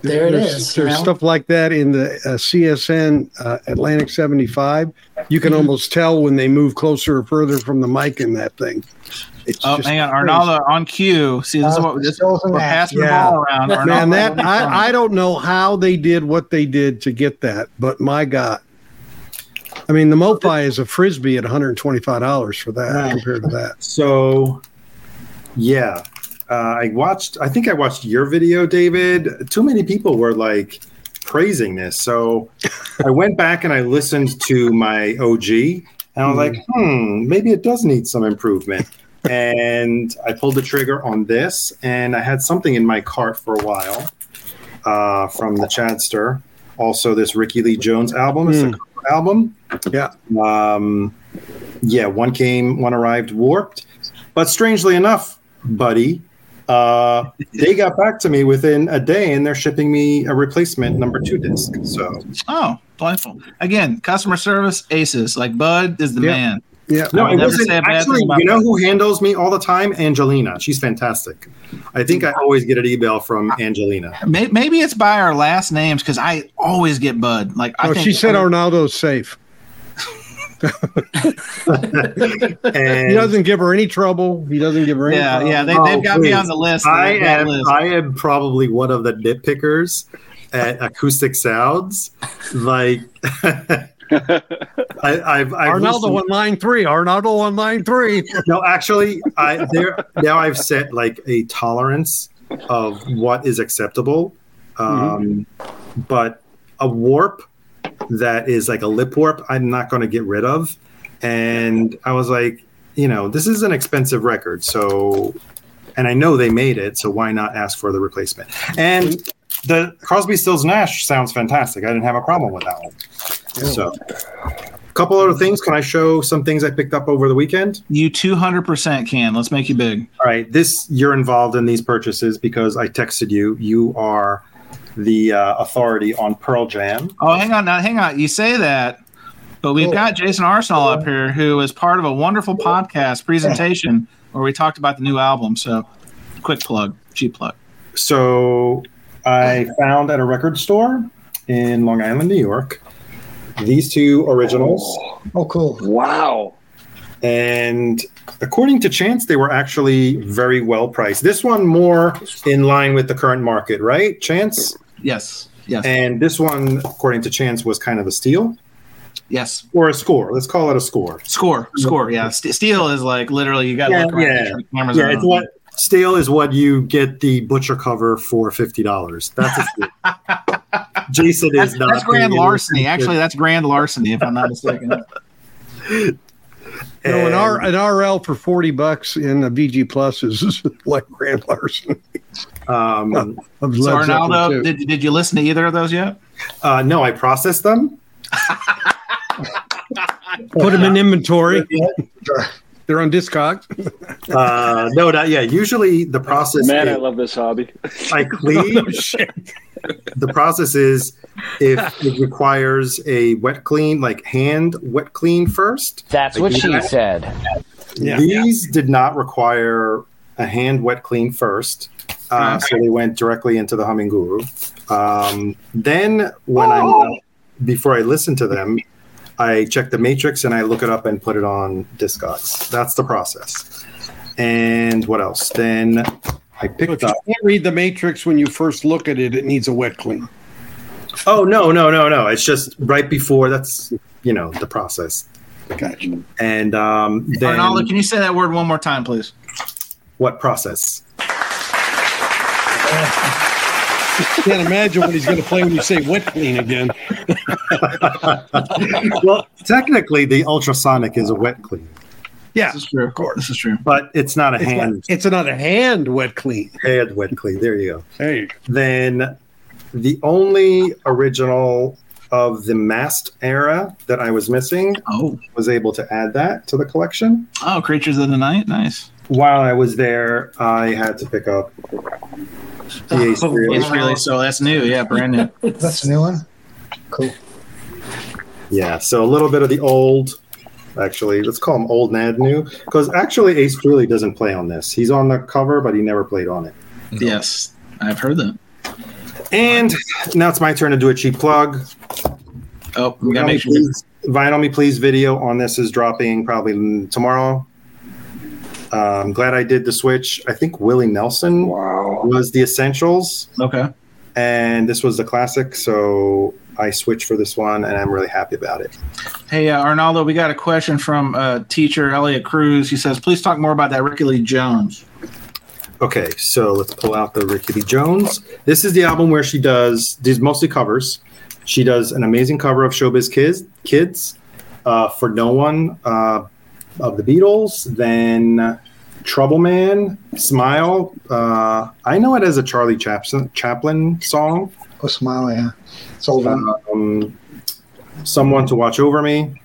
There it there's, is. There's stuff like that in the CSN Atlantic 75. You can almost tell when they move closer or further from the mic in that thing. Hang on, Arnaldo on cue. See, this is what we're passing the ball around. Man, that I don't know how they did what they did to get that, but my God. I mean, the MoFi is a Frisbee at $125 for that compared to that. So, yeah. I think I watched your video, David. Too many people were like praising this. So I went back and I listened to my OG and I was like, maybe it does need some improvement. And I pulled the trigger on this, and I had something in my cart for a while from the Chadster. Also, this Ricky Lee Jones album. It's a cover album. Yeah. One arrived warped. But strangely enough, buddy, they got back to me within a day, and they're shipping me a replacement number 2 disc. So, delightful. Again, customer service aces. Like Bud is the man. Yeah. No, it wasn't actually. You know who handles me all the time? Angelina. She's fantastic. I think I always get an email from Angelina. Maybe it's by our last names because I always get Bud. Like, she said Arnaldo's safe. And he doesn't give her any trouble. He doesn't give her any trouble. Yeah, they've got me on the list. I am probably one of the nitpickers at Acoustic Sounds. Like, Arnaldo on line 3. Arnaldo on line 3. No, actually, now I've set like a tolerance of what is acceptable. But a warp that is like a lip warp, I'm not going to get rid of. And I was like, this is an expensive record. So, and I know they made it, so why not ask for the replacement? And the Crosby, Stills, Nash sounds fantastic. I didn't have a problem with that one. So, a couple other things. Can I show some things I picked up over the weekend? You 200% can. Let's make you big. All right. You're involved in these purchases because I texted you. You are the authority on Pearl Jam. Oh, hang on. You say that, but we've got Jason Arsenal up here, who is part of a wonderful podcast presentation where we talked about the new album. So, quick plug, cheap plug. So, I found at a record store in Long Island, New York, these 2 originals. Oh, cool. Wow. And according to Chance, they were actually very well priced. This one more in line with the current market, right, Chance? Yes. And this one, according to Chance, was kind of a steal. Yes. Or a score. Let's call it a score. Score. Yeah. Steal is like literally you got to look around. The cameras it's what steal is what you get the butcher cover for $50. That's a steal. Jason is not. That's grand larceny. Actually, that's grand larceny, if I'm not mistaken. An RL for $40 in a VG Plus is like grand larceny. So Arnaldo, did you listen to either of those yet? No, I processed them. Put them in inventory. They're on Discogs. No, not yet. Usually the process. Man, I love this hobby. I clean. The process is if it requires a wet clean, like hand wet clean first. That's what she said. These did not require a hand wet clean first. So they went directly into the Humming Guru. Then before I listen to them, I check the matrix and I look it up and put it on Discogs. That's the process. And what else? Then I picked up. You can't read the matrix when you first look at it. It needs a wet clean. Oh, no. It's just right before. That's, the process. Gotcha. And then. Arnaldo, can you say that word one more time, please? What process? I can't imagine what he's going to play when you say wet clean again. Well, technically, the ultrasonic is a wet clean. Yeah, this is true. Of course, this is true. But it's not a hand. It's not a hand wet clean. Hand wet clean. There you go. There you go. Then the only original of the Mast era that I was missing was able to add that to the collection. Oh, Creatures of the Night. Nice. While I was there, I had to pick up the Ace Frehley. So that's new. Yeah, brand new. That's a new one? Cool. Yeah, so a little bit of the old. Actually, let's call him old and new, because actually Ace Frehley doesn't play on this. He's on the cover, but he never played on it. Yes, I've heard that. And now it's my turn to do a cheap plug. Oh, we gotta make sure. Vinyl Me Please video on this is dropping probably tomorrow. I'm glad I did the switch. I think Willie Nelson was the Essentials. Okay. And this was the classic, so I switched for this one, and I'm really happy about it. Hey, Arnaldo, we got a question from teacher Elliot Cruz. He says, please talk more about that Ricky Lee Jones. Okay, so let's pull out the Ricky Lee Jones. This is the album where she does these mostly covers. She does an amazing cover of Showbiz Kids For No One of the Beatles, then Trouble Man, Smile. I know it as a Charlie Chaplin song. Oh, Smile, yeah. It's old one. Someone to Watch Over Me.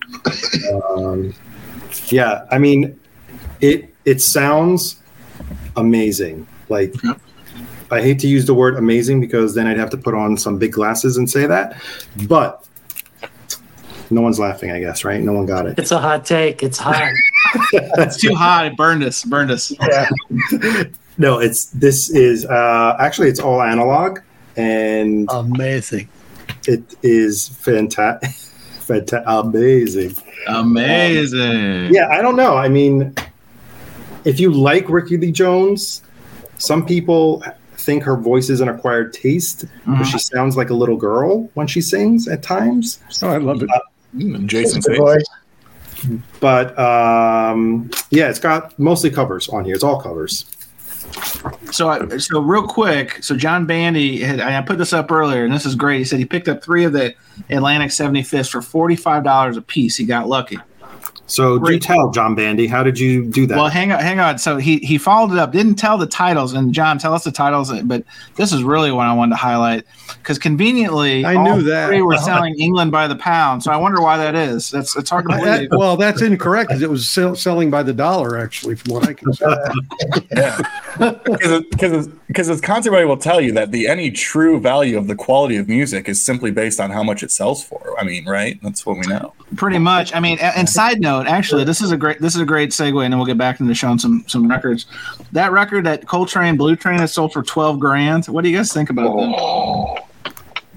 Yeah, I mean, it sounds amazing. Like, I hate to use the word amazing because then I'd have to put on some big glasses and say that, but no one's laughing, I guess, right? No one got it. It's a hot take. It's hot. It's too hot. It burned us. Yeah. No, this is actually it's all analog and amazing. It is fantastic. Amazing. Amazing. I don't know. I mean, if you like Ricky Lee Jones, some people think her voice is an acquired taste, but she sounds like a little girl when she sings at times. Oh, I love it. Jason voice. But it's got mostly covers on here. It's all covers. So real quick, so John Bandy I put this up earlier, and this is great. He said he picked up 3 of the Atlantic 75s for $45 a piece. He got lucky. So do tell, John Bandy, how did you do that? Well, hang on. So he followed it up, didn't tell the titles, and John, tell us the titles. But this is really what I wanted to highlight because conveniently, I knew that 3 were selling England by the pound. So I wonder why that is. It's hard to believe. Well, that's incorrect because it was selling by the dollar, actually, from what I can say. Yeah, because as concert buddy will tell you that any true value of the quality of music is simply based on how much it sells for. I mean, right? That's what we know. Pretty much. I mean, and side note, actually, this is a great segue, and then we'll get back into showing some records. That record, that Coltrane Blue Train, has sold for $12,000. What do you guys think about that?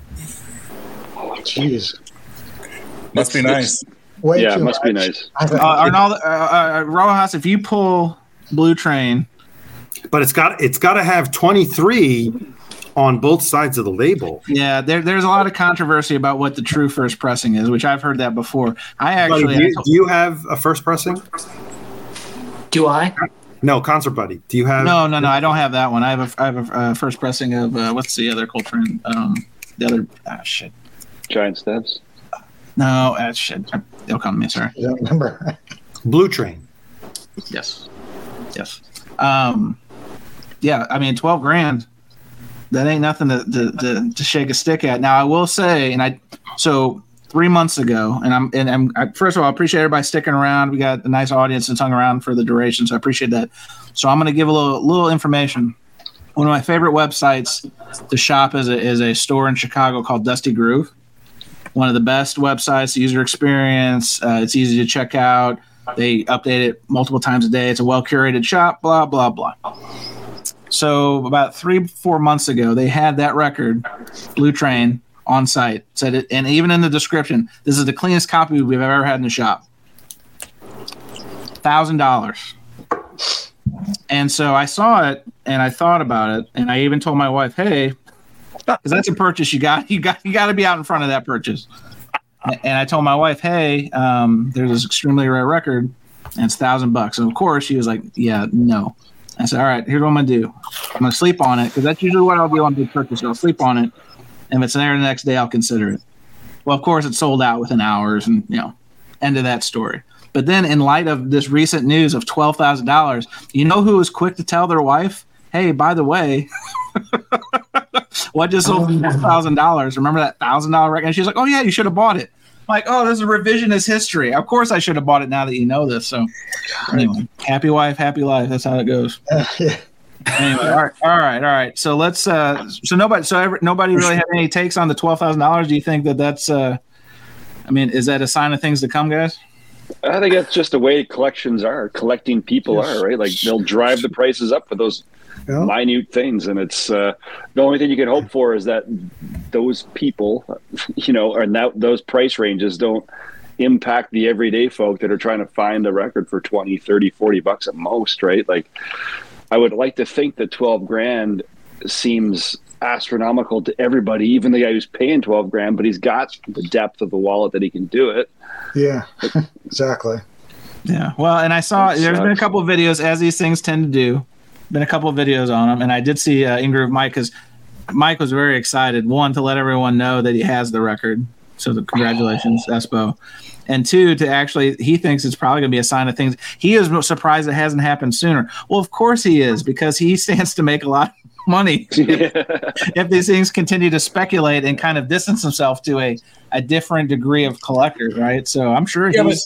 Jeez. Must be nice. It must be nice. Arnaldo, Rojas, if you pull Blue Train, but it's got to have 23 on both sides of the label. Yeah, there's a lot of controversy about what the true first pressing is, which I've heard that before. Do you have a first pressing? Do I? No, Concert Buddy. Do you have? No, I don't have that one. I have a first pressing of what's the other Coltrane? The other shit. Giant Steps. No, shit. It'll come to me. Sorry. I don't remember. Blue Train. Yes. Yeah, I mean, $12,000. That ain't nothing to shake a stick at. Now I will say, so 3 months ago, and first of all, I appreciate everybody sticking around. We got a nice audience that's hung around for the duration, so I appreciate that. So I'm going to give a little information. One of my favorite websites to shop is a store in Chicago called Dusty Groove. One of the best websites, user experience. It's easy to check out. They update it multiple times a day. It's a well-curated shop, blah, blah, blah. So about 3-4 months ago, they had that record, Blue Train, on site. Said it, and even in the description, this is the cleanest copy we've ever had in the shop. $1,000. And so I saw it, and I thought about it, and I even told my wife, "Hey, because that's a purchase you got to be out in front of that purchase." And I told my wife, "Hey, there's this extremely rare record, and it's $1,000." And of course, she was like, "Yeah, no." I said, "All right, here's what I'm gonna do. I'm gonna sleep on it because that's usually what I'll do on big purchase. I'll sleep on it, and if it's there the next day, I'll consider it." Well, of course, it sold out within hours, and end of that story. But then, in light of this recent news of $12,000, you know who was quick to tell their wife, "Hey, by the way, what just sold for $12,000? Remember that $1,000 record?" And she's like, "Oh yeah, you should have bought it." I'm like, "Oh, this is revisionist history. Of course, I should have bought it now that you know this." So, anyway, happy wife, happy life. That's how it goes. Anyway, all right. So let's. Nobody really had any takes on the $12,000. Do you think that's? Is that a sign of things to come, guys? I think that's just the way collecting people are, right? Like they'll drive the prices up for those minute things, and it's the only thing you can hope for is that those people, or those price ranges don't impact the everyday folk that are trying to find a record for 20, 30, 40 bucks at most, right? Like, I would like to think that 12 grand seems astronomical to everybody, even the guy who's paying 12 grand, but he's got the depth of the wallet that he can do it. Yeah, exactly. Yeah. Well, and I saw there's been a couple of videos, as these things tend to do, been a couple of videos on them. And I did see In-Groove Mike, because Mike was very excited, one, to let everyone know that he has the record. So congratulations, Espo. And two, to actually, he thinks it's probably going to be a sign of things. He is surprised it hasn't happened sooner. Well, of course he is, because he stands to make a lot of money if these things continue to speculate and kind of distance himself to a different degree of collectors, right? So I'm sure he's...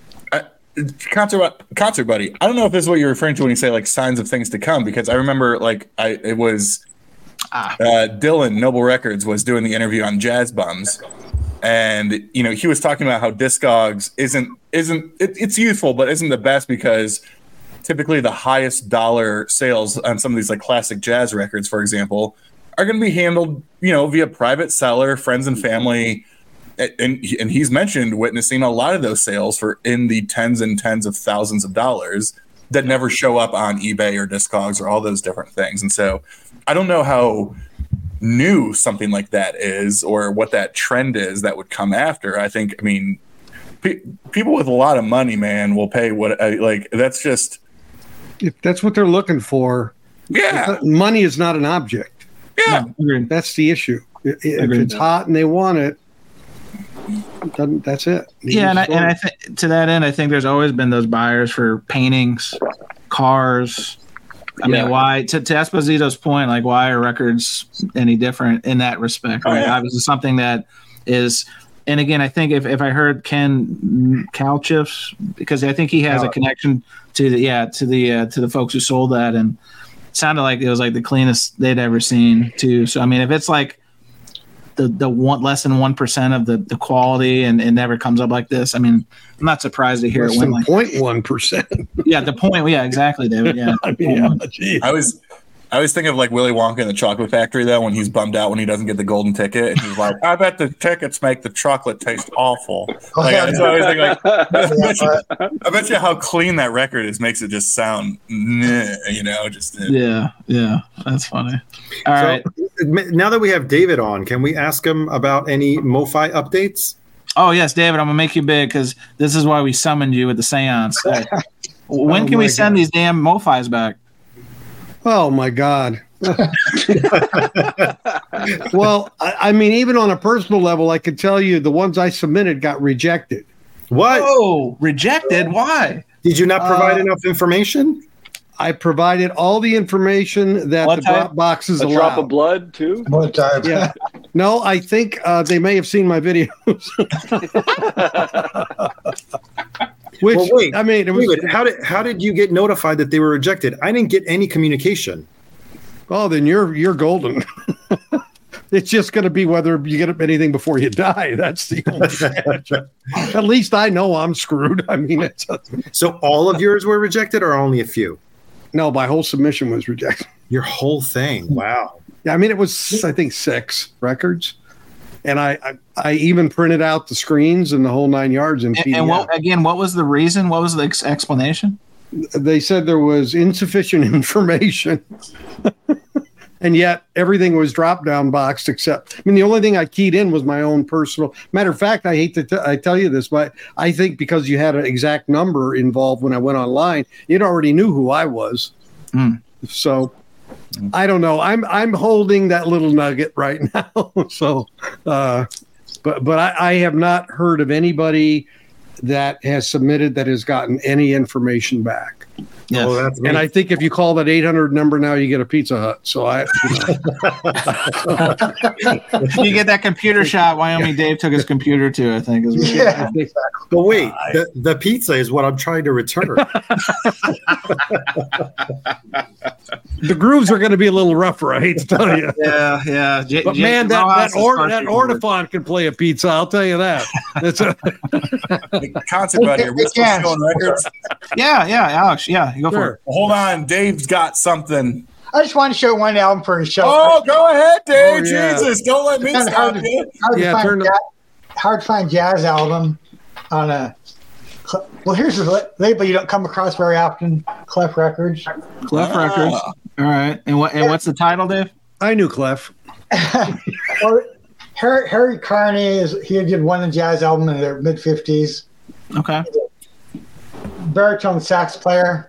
Concert Buddy, I don't know if this is what you're referring to when you say like signs of things to come, because I remember it was Dylan Noble Records was doing the interview on Jazz Bums, and he was talking about how Discogs it's useful but isn't the best, because typically the highest dollar sales on some of these like classic jazz records, for example, are going to be handled via private seller, friends and family. And he's mentioned witnessing a lot of those sales for in the tens and tens of thousands of dollars that never show up on eBay or Discogs or all those different things. And so I don't know how new something like that is, or what that trend is that would come after. People with a lot of money, man, will pay that's just... If that's what they're looking for. Yeah. Money is not an object. Yeah. That's the issue. If it's hot and they want it, that's it. And I think to that end, I think there's always been those buyers for paintings, cars. I mean, why to Esposito's point, like, why are records any different in that respect? Right? Obviously, something that is, and again, I think if I heard Ken Kalchifs, because I think he has a connection to the folks who sold that, and it sounded like it was like the cleanest they'd ever seen too. So I mean, if it's like the one less than 1% of the quality and it never comes up like this, I mean, I'm not surprised to hear less it went like 0.1%. Yeah, the point. Yeah, exactly, David. Yeah, I was thinking of like Willy Wonka in the Chocolate Factory, though, when he's bummed out when he doesn't get the golden ticket, and he's like, "I bet the tickets make the chocolate taste awful." Like, I bet you how clean that record is makes it just sound, just. Yeah, that's funny. All right. Now that we have David on, can we ask him about any MoFi updates? Oh yes, David, I'm gonna make you big, because this is why we summoned you with the seance. When can we send these damn MoFis back? Oh my God. Well, I mean, even on a personal level, I could tell you the ones I submitted got rejected. What? Oh, rejected? Why? Did you not provide enough information? I provided all the information that the drop boxes allow. A drop of blood too? What type? Yeah. No, I think they may have seen my videos. Which, well, wait, I mean, David, how did you get notified that they were rejected? I didn't get any communication. Oh, then you're golden. It's just going to be whether you get anything before you die. That's the only catch. At least I know I'm screwed. I mean, so all of yours were rejected, or only a few? No, my whole submission was rejected. Your whole thing? Wow. Yeah, I mean, it was, I think, 6 records. And I even printed out the screens and the whole 9 yards in PDF. And what was the reason? What was the explanation? They said there was insufficient information. And yet everything was drop-down boxed except, I mean, the only thing I keyed in was my own personal. Matter of fact, I hate to I tell you this, but I think because you had an exact number involved when I went online, it already knew who I was. So I don't know. I'm holding that little nugget right now. So, but I have not heard of anybody that has submitted that has gotten any information back. Yes. Oh, that's and I think if you call that 800 number now, you get a Pizza Hut. So you get that computer shot. Wyoming Dave took his computer too, I think. Is yeah. But wait, the pizza is what I'm trying to return. The grooves are going to be a little rougher, I hate to tell you. Yeah. But man, that Ornifon can play a pizza. I'll tell you that. That's Concert Buddy, are we still showing records? Yeah, Alex. Yeah, you go for it. Hold on, Dave's got something. I just wanted to show one album for a show. Oh, go ahead, Dave. Oh, yeah. Jesus, don't let me It's stop you. Hard to find jazz album on a. Well, here's the label you don't come across very often. Clef Records. Clef Records. All right. And what's the title, Dave? I knew Clef. Well, Harry Carney he did one jazz album in the mid '50s. Okay. Baritone sax player.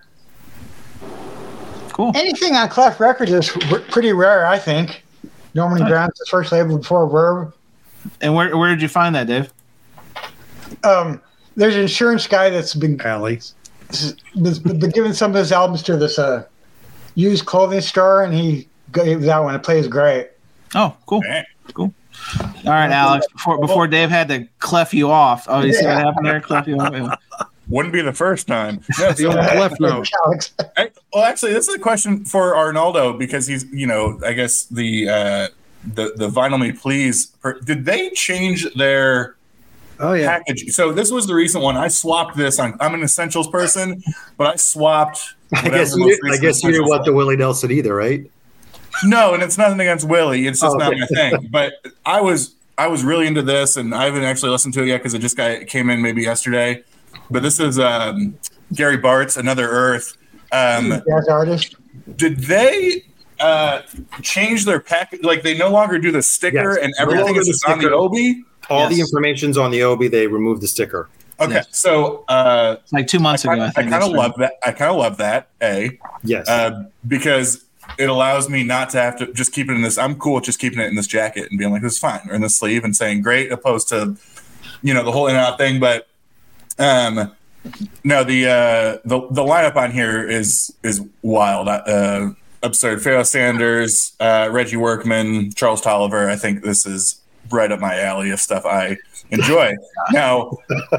Cool. Anything on Clef Records is pretty rare, I think. Norman Grantz's first label before Verve. And where did you find that, Dave? There's an insurance guy that's been giving some of his albums to this used clothing store, and he gave that one. It plays great. Oh, cool. Cool. All right, Alex. Before Dave had to clef you off. Oh, you see what happened there? Clef you off. Yeah. Wouldn't be the first time. No, The old Clef note. well, actually, this is a question for Arnaldo because he's, I guess the Vinyl Me Please. Did they change their package? So this was the recent one. I swapped this on. I'm an Essentials person, but I swapped. I guess you didn't want the Willie Nelson either, right? No, and it's nothing against Willie. It's just not my thing. But I was really into this, and I haven't actually listened to it yet because it just came in maybe yesterday. But this is Gary Bartz, Another Earth. Jazz artist. Did they change their package? Like they no longer do the sticker and everything is just on the Obi? All the information's on the Obi. They removed the sticker. Okay, so like 2 months ago. I kind of love that. I kind of love that. Yes, because it allows me not to have to just keep it in this. I'm cool with just keeping it in this jacket and being like, this is fine, or in the sleeve and saying great, opposed to the whole in and out thing. But no, the lineup on here is wild, absurd. Pharoah Sanders, Reggie Workman, Charles Tolliver. I think this is right up my alley of stuff I enjoy. Now,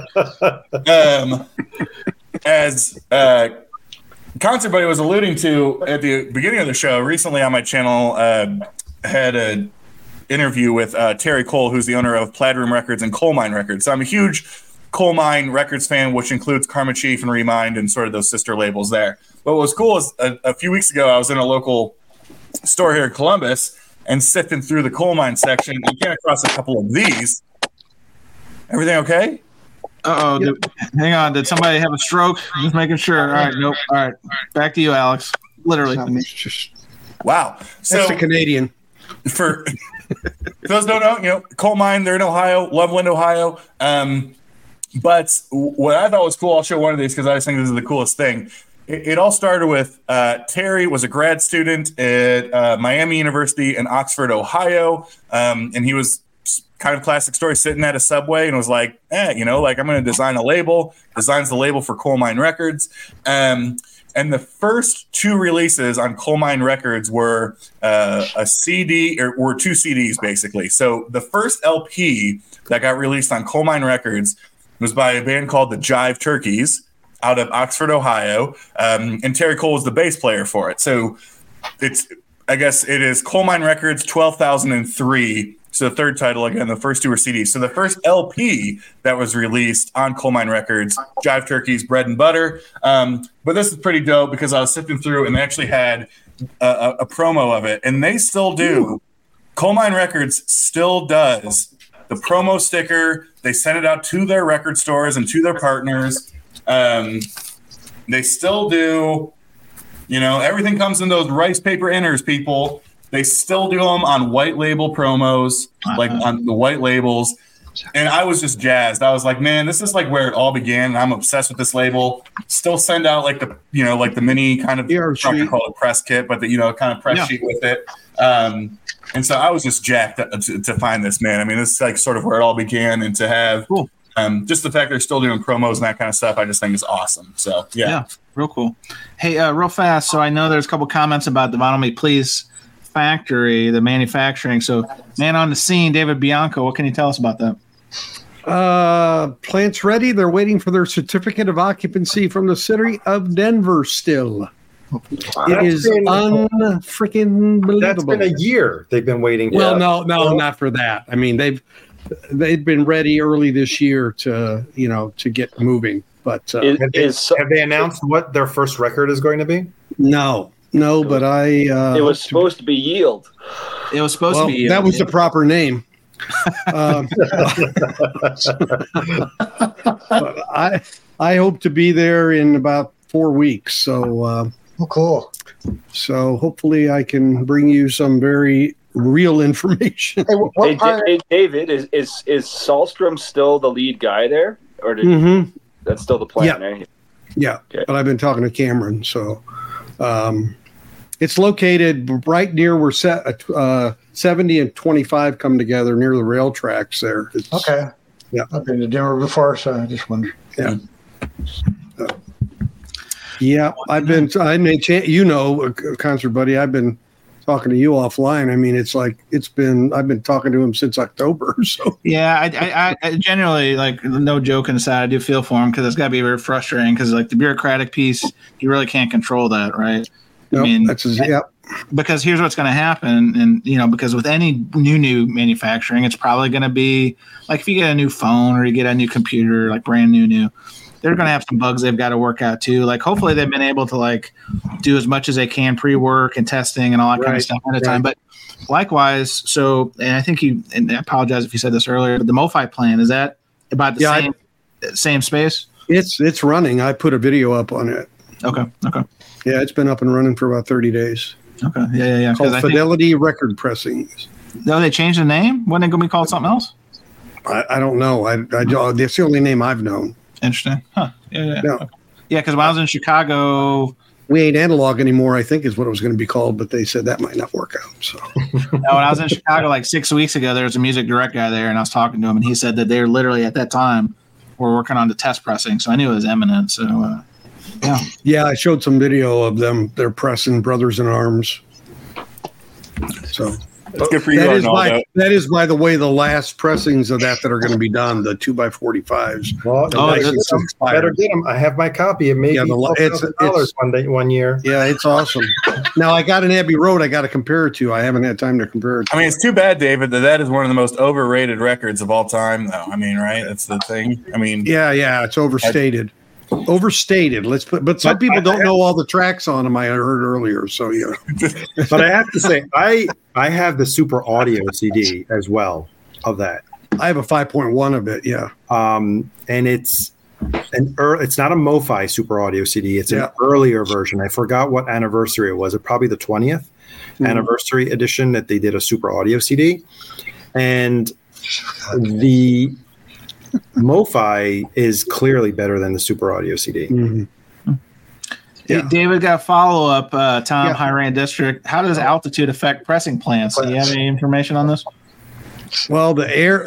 as Concert Buddy was alluding to at the beginning of the show, recently on my channel, had an interview with Terry Cole, who's the owner of Plaid Room Records and Coal Mine Records. So I'm a huge Coal Mine Records fan, which includes Karma Chief and Remind and sort of those sister labels there. But what was cool is a few weeks ago, I was in a local store here in Columbus and sifting through the coal mine section and came across a couple of these. Everything okay? Uh-oh. Hang on. Did somebody have a stroke? Just making sure. All right. Nope. All right. Back to you, Alex. Literally. Wow. So That's the Canadian. For those who don't know, coal mine, they're in Ohio, Loveland, Ohio. But what I thought was cool, I'll show one of these because I just think this is the coolest thing. It all started with Terry was a grad student at Miami University in Oxford, Ohio. And he was kind of classic story, sitting at a Subway and was like, I'm going to design a label, designs the label for Coal Mine Records. And the first two releases on Coal Mine Records were a CD, or were two CDs, basically. So the first LP that got released on Coal Mine Records was by a band called the Jive Turkeys out of Oxford, Ohio. And Terry Cole was the bass player for it. So it is Coal Mine Records 12,003. So the third title, again, the first two were CDs. So the first LP that was released on Coal Mine Records, Jive Turkeys, Bread and Butter. But this is pretty dope because I was sifting through and they actually had a promo of it. And they still do. Coal Mine Records still does the promo sticker. They send it out to their record stores and to their partners. They still do, everything comes in those rice paper inners, people. They still do them on white label promos, like on the white labels. And I was just jazzed. I was like, man, this is like where it all began. And I'm obsessed with this label. Still send out like the mini kind of, I call it press kit, but the, kind of press sheet with it. And so I was just jacked to find this, man. I mean, this is like sort of where it all began, and to have just the fact they're still doing promos and that kind of stuff, I just think is awesome. So, yeah. Real cool. Hey, real fast. So I know there's a couple comments about the Vinyl Me Please factory, the manufacturing. So, man on the scene, David Bianco, what can you tell us about that? Plant's ready. They're waiting for their certificate of occupancy from the city of Denver still. It is unfreaking believable. That's been a year they've been waiting. Well, no, not for that. I mean, they've been ready early this year to get moving. But have they announced what their first record is going to be? No. No, but it was supposed to be Yield. It was supposed to be Yield. That was the proper name. I hope to be there in about 4 weeks. So cool. So hopefully I can bring you some very real information. Hey, David, is Sahlstrom still the lead guy there, or that's still the plan? Yeah, yeah. Okay. But I've been talking to Cameron, so it's located right near where 70 and 25 come together near the rail tracks. There. Okay. Yeah, I've been to Denver before, so I just wondered. Yeah. Yeah, I've been, Concert Buddy, I've been talking to you offline. I mean, it's like, I've been talking to him since October. So yeah, I generally, like, no joking aside, I do feel for him because it's got to be very frustrating because, like, the bureaucratic piece, you really can't control that, right? Nope, I mean, yeah. Because here's what's going to happen. And, because with any new manufacturing, it's probably going to be like if you get a new phone or you get a new computer, like brand new, they're going to have some bugs they've got to work out too. Like hopefully they've been able to like do as much as they can pre-work and testing and all that kind of stuff ahead of time. But likewise, and I think and I apologize if you said this earlier, but the MoFi plan, is that about the same space? It's running. I put a video up on it. Okay. Yeah, it's been up and running for about 30 days. Okay. Yeah. Called Fidelity Record Pressing. No, they changed the name? Wasn't it going to be called something else? I don't know. That's the only name I've known. Interesting. Huh. Yeah. Yeah, because when I was in Chicago, we ain't analog anymore, I think is what it was going to be called, but they said that might not work out. So when I was in Chicago like 6 weeks ago, there was a music direct guy there, and I was talking to him, and he said that they're literally at that time were working on the test pressing. So I knew it was imminent. So yeah, I showed some video of them. They're pressing Brothers in Arms. So that's good for you. That is, by the way, the last pressings of that are going to be done. The 2x45s. Well, better get them. I have my copy. It may be $12,000 one year. Yeah, it's awesome. Now I got an Abbey Road. I got to compare it to. I haven't had time to compare it to. I mean, it's too bad, David, that is one of the most overrated records of all time, though. I mean, right? That's the thing. I mean, yeah, it's overstated. But some people don't know all the tracks on them. I heard earlier, so yeah. But I have to say, I have the Super Audio CD as well of that. I have a 5.1 of it, yeah. And it's not a MoFi Super Audio CD. It's an earlier version. I forgot what anniversary it was. It probably the 20th anniversary edition that they did a Super Audio CD, and the MoFi is clearly better than the Super Audio CD. Mm-hmm. Yeah. Hey, David, got a follow up. Tom, High Rand District. How does altitude affect pressing plants? Do you have any information on this? Well, the air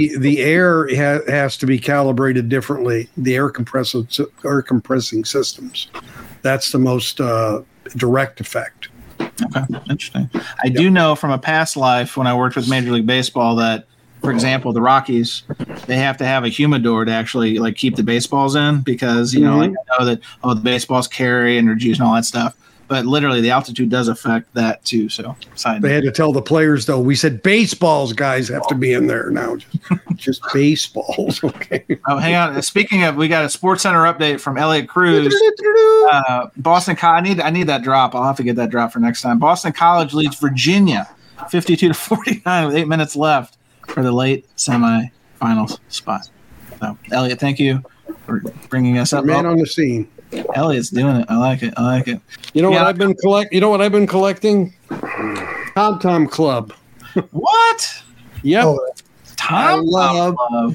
has to be calibrated differently. The air compressing systems. That's the most direct effect. Okay, interesting. I do know from a past life when I worked with Major League Baseball that, for example, the Rockies, they have to have a humidor to actually like keep the baseballs in because, like I know that, the baseballs carry energy and all that stuff. But literally the altitude does affect that too. So they had to tell the players, though, we said baseballs, guys, have to be in there now. Just baseballs. Okay. Oh, hang on. Speaking of, we got a Sports Center update from Elliot Cruz. Boston College. I need that drop. I'll have to get that drop for next time. Boston College leads Virginia 52-49 with 8 minutes left for the late semifinals spot. So, Elliot, thank you for bringing us up. Man on the scene. Elliot's doing it. I like it. You know what I've been collecting? TomTom Club. What? Yep. I love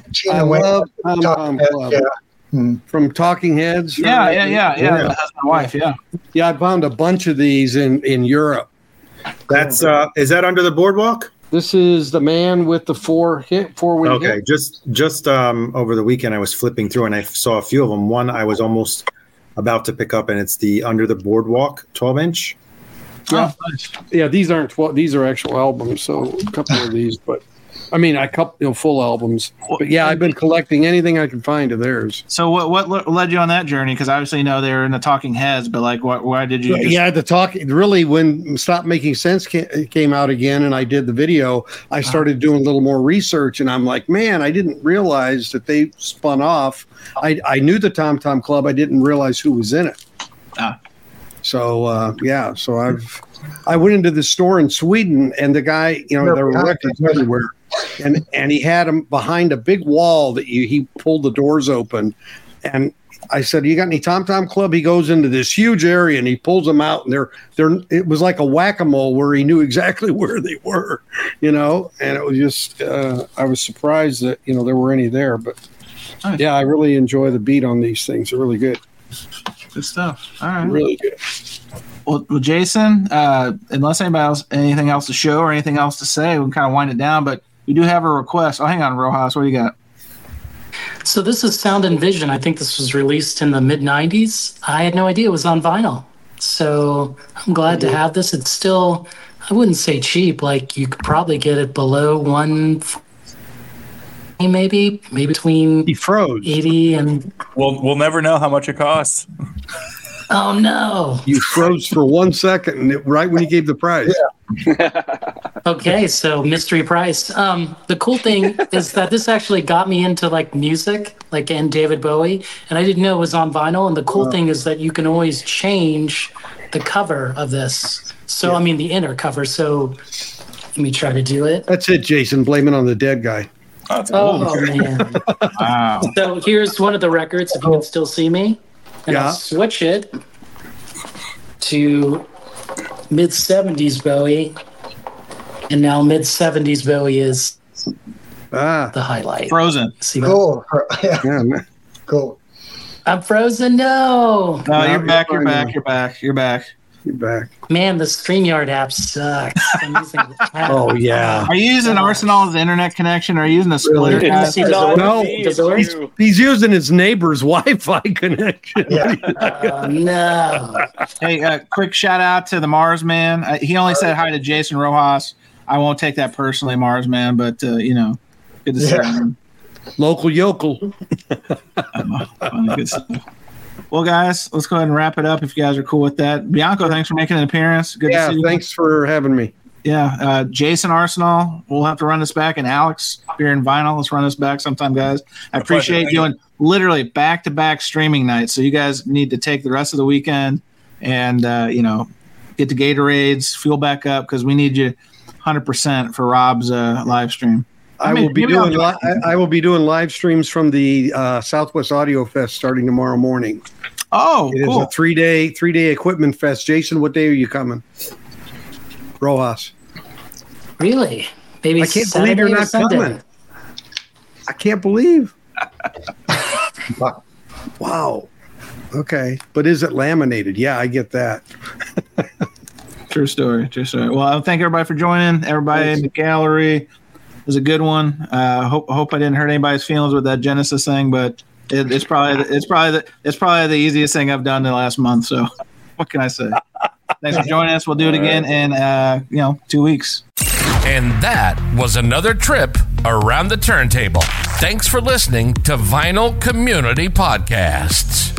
TomTom Club. Yeah. From Talking Heads. Yeah. That's my wife. Yeah. Yeah, I found a bunch of these in Europe. That's is that Under the Boardwalk? This is the man with the four wheel. Okay, just over the weekend I was flipping through and I saw a few of them. One I was almost about to pick up, and it's the Under the Boardwalk 12-inch. Yeah, yeah. These aren't 12. These are actual albums. So a couple of these, but I mean, full albums. But yeah, I've been collecting anything I can find of theirs. So what led you on that journey? Because obviously, they're in the Talking Heads, but like, why did you? The Talking. Really, when Stop Making Sense came out again, and I did the video, I started doing a little more research, and I'm like, man, I didn't realize that they spun off. I knew the TomTom Club. I didn't realize who was in it. So I went into the store in Sweden, and the guy, there were records everywhere, and he had them behind a big wall that he pulled the doors open, and I said, "You got any Tom Tom Club?" He goes into this huge area and he pulls them out, and it was like a whack-a-mole where he knew exactly where they were, and it was just I was surprised that there were any there, but yeah, I really enjoy the beat on these things. They're really good. Good stuff. All right, really good. Well, Jason, unless anybody else anything else to show or anything else to say, we can kind of wind it down. But we do have a request. Oh, hang on, Rojas, what do you got? So this is Sound and Vision. I think this was released in the mid-'90s. I had no idea it was on vinyl. So I'm glad to have this. It's still, I wouldn't say cheap. Like, you could probably get it below $140, maybe between he froze. 80 and... We'll never know how much it costs. Oh, no. You froze for 1 second, right when you gave the price. Yeah. Okay, so mystery price. The cool thing is that this actually got me into music, and David Bowie, and I didn't know it was on vinyl. And the cool thing is that you can always change the cover of this. So, the inner cover. So let me try to do it. That's it, Jason. Blame it on the dead guy. Oh man. Wow. So here's one of the records, if you can still see me. And I'll switch it to mid-'70s Bowie. And now mid-'70s Bowie is the highlight. Frozen. Cool. Yeah, man. Cool. I'm frozen. No. No, you're back. You're back. Man, the StreamYard app sucks. I'm using the app. Oh, yeah. Are you using Arsenal's internet connection, or are you using a splitter? No, he's using his neighbor's Wi-Fi connection. Yeah. No. Hey, quick shout out to the Mars Man. He only said hi to Jason Rojas. I won't take that personally, Mars Man, but good to see him. Local yokel. Good stuff. Well, guys, let's go ahead and wrap it up if you guys are cool with that. Bianco, thanks for making an appearance. Good to see you. Thanks for having me. Yeah, Jason Arsenal, we'll have to run this back. And Alex, if you're in vinyl, let's run this back sometime, guys. I appreciate doing literally back-to-back streaming nights. So you guys need to take the rest of the weekend and, get the Gatorades, fuel back up, because we need you 100% for Rob's live stream. I will be doing live streams from the Southwest Audio Fest starting tomorrow morning. Oh, it cool. is a three-day equipment fest. Jason, what day are you coming? Rojas. Really? Maybe I can't Saturday believe you're not Sunday. coming. I can't believe. Wow. Okay. But is it laminated? Yeah, I get that. True story. Well, I thank everybody for joining. Everybody in the gallery. It was a good one. Hope I didn't hurt anybody's feelings with that Genesis thing, but it's probably the easiest thing I've done in the last month. So what can I say? Thanks for joining us. We'll do it again in 2 weeks. And that was another trip around the turntable. Thanks for listening to Vinyl Community Podcasts.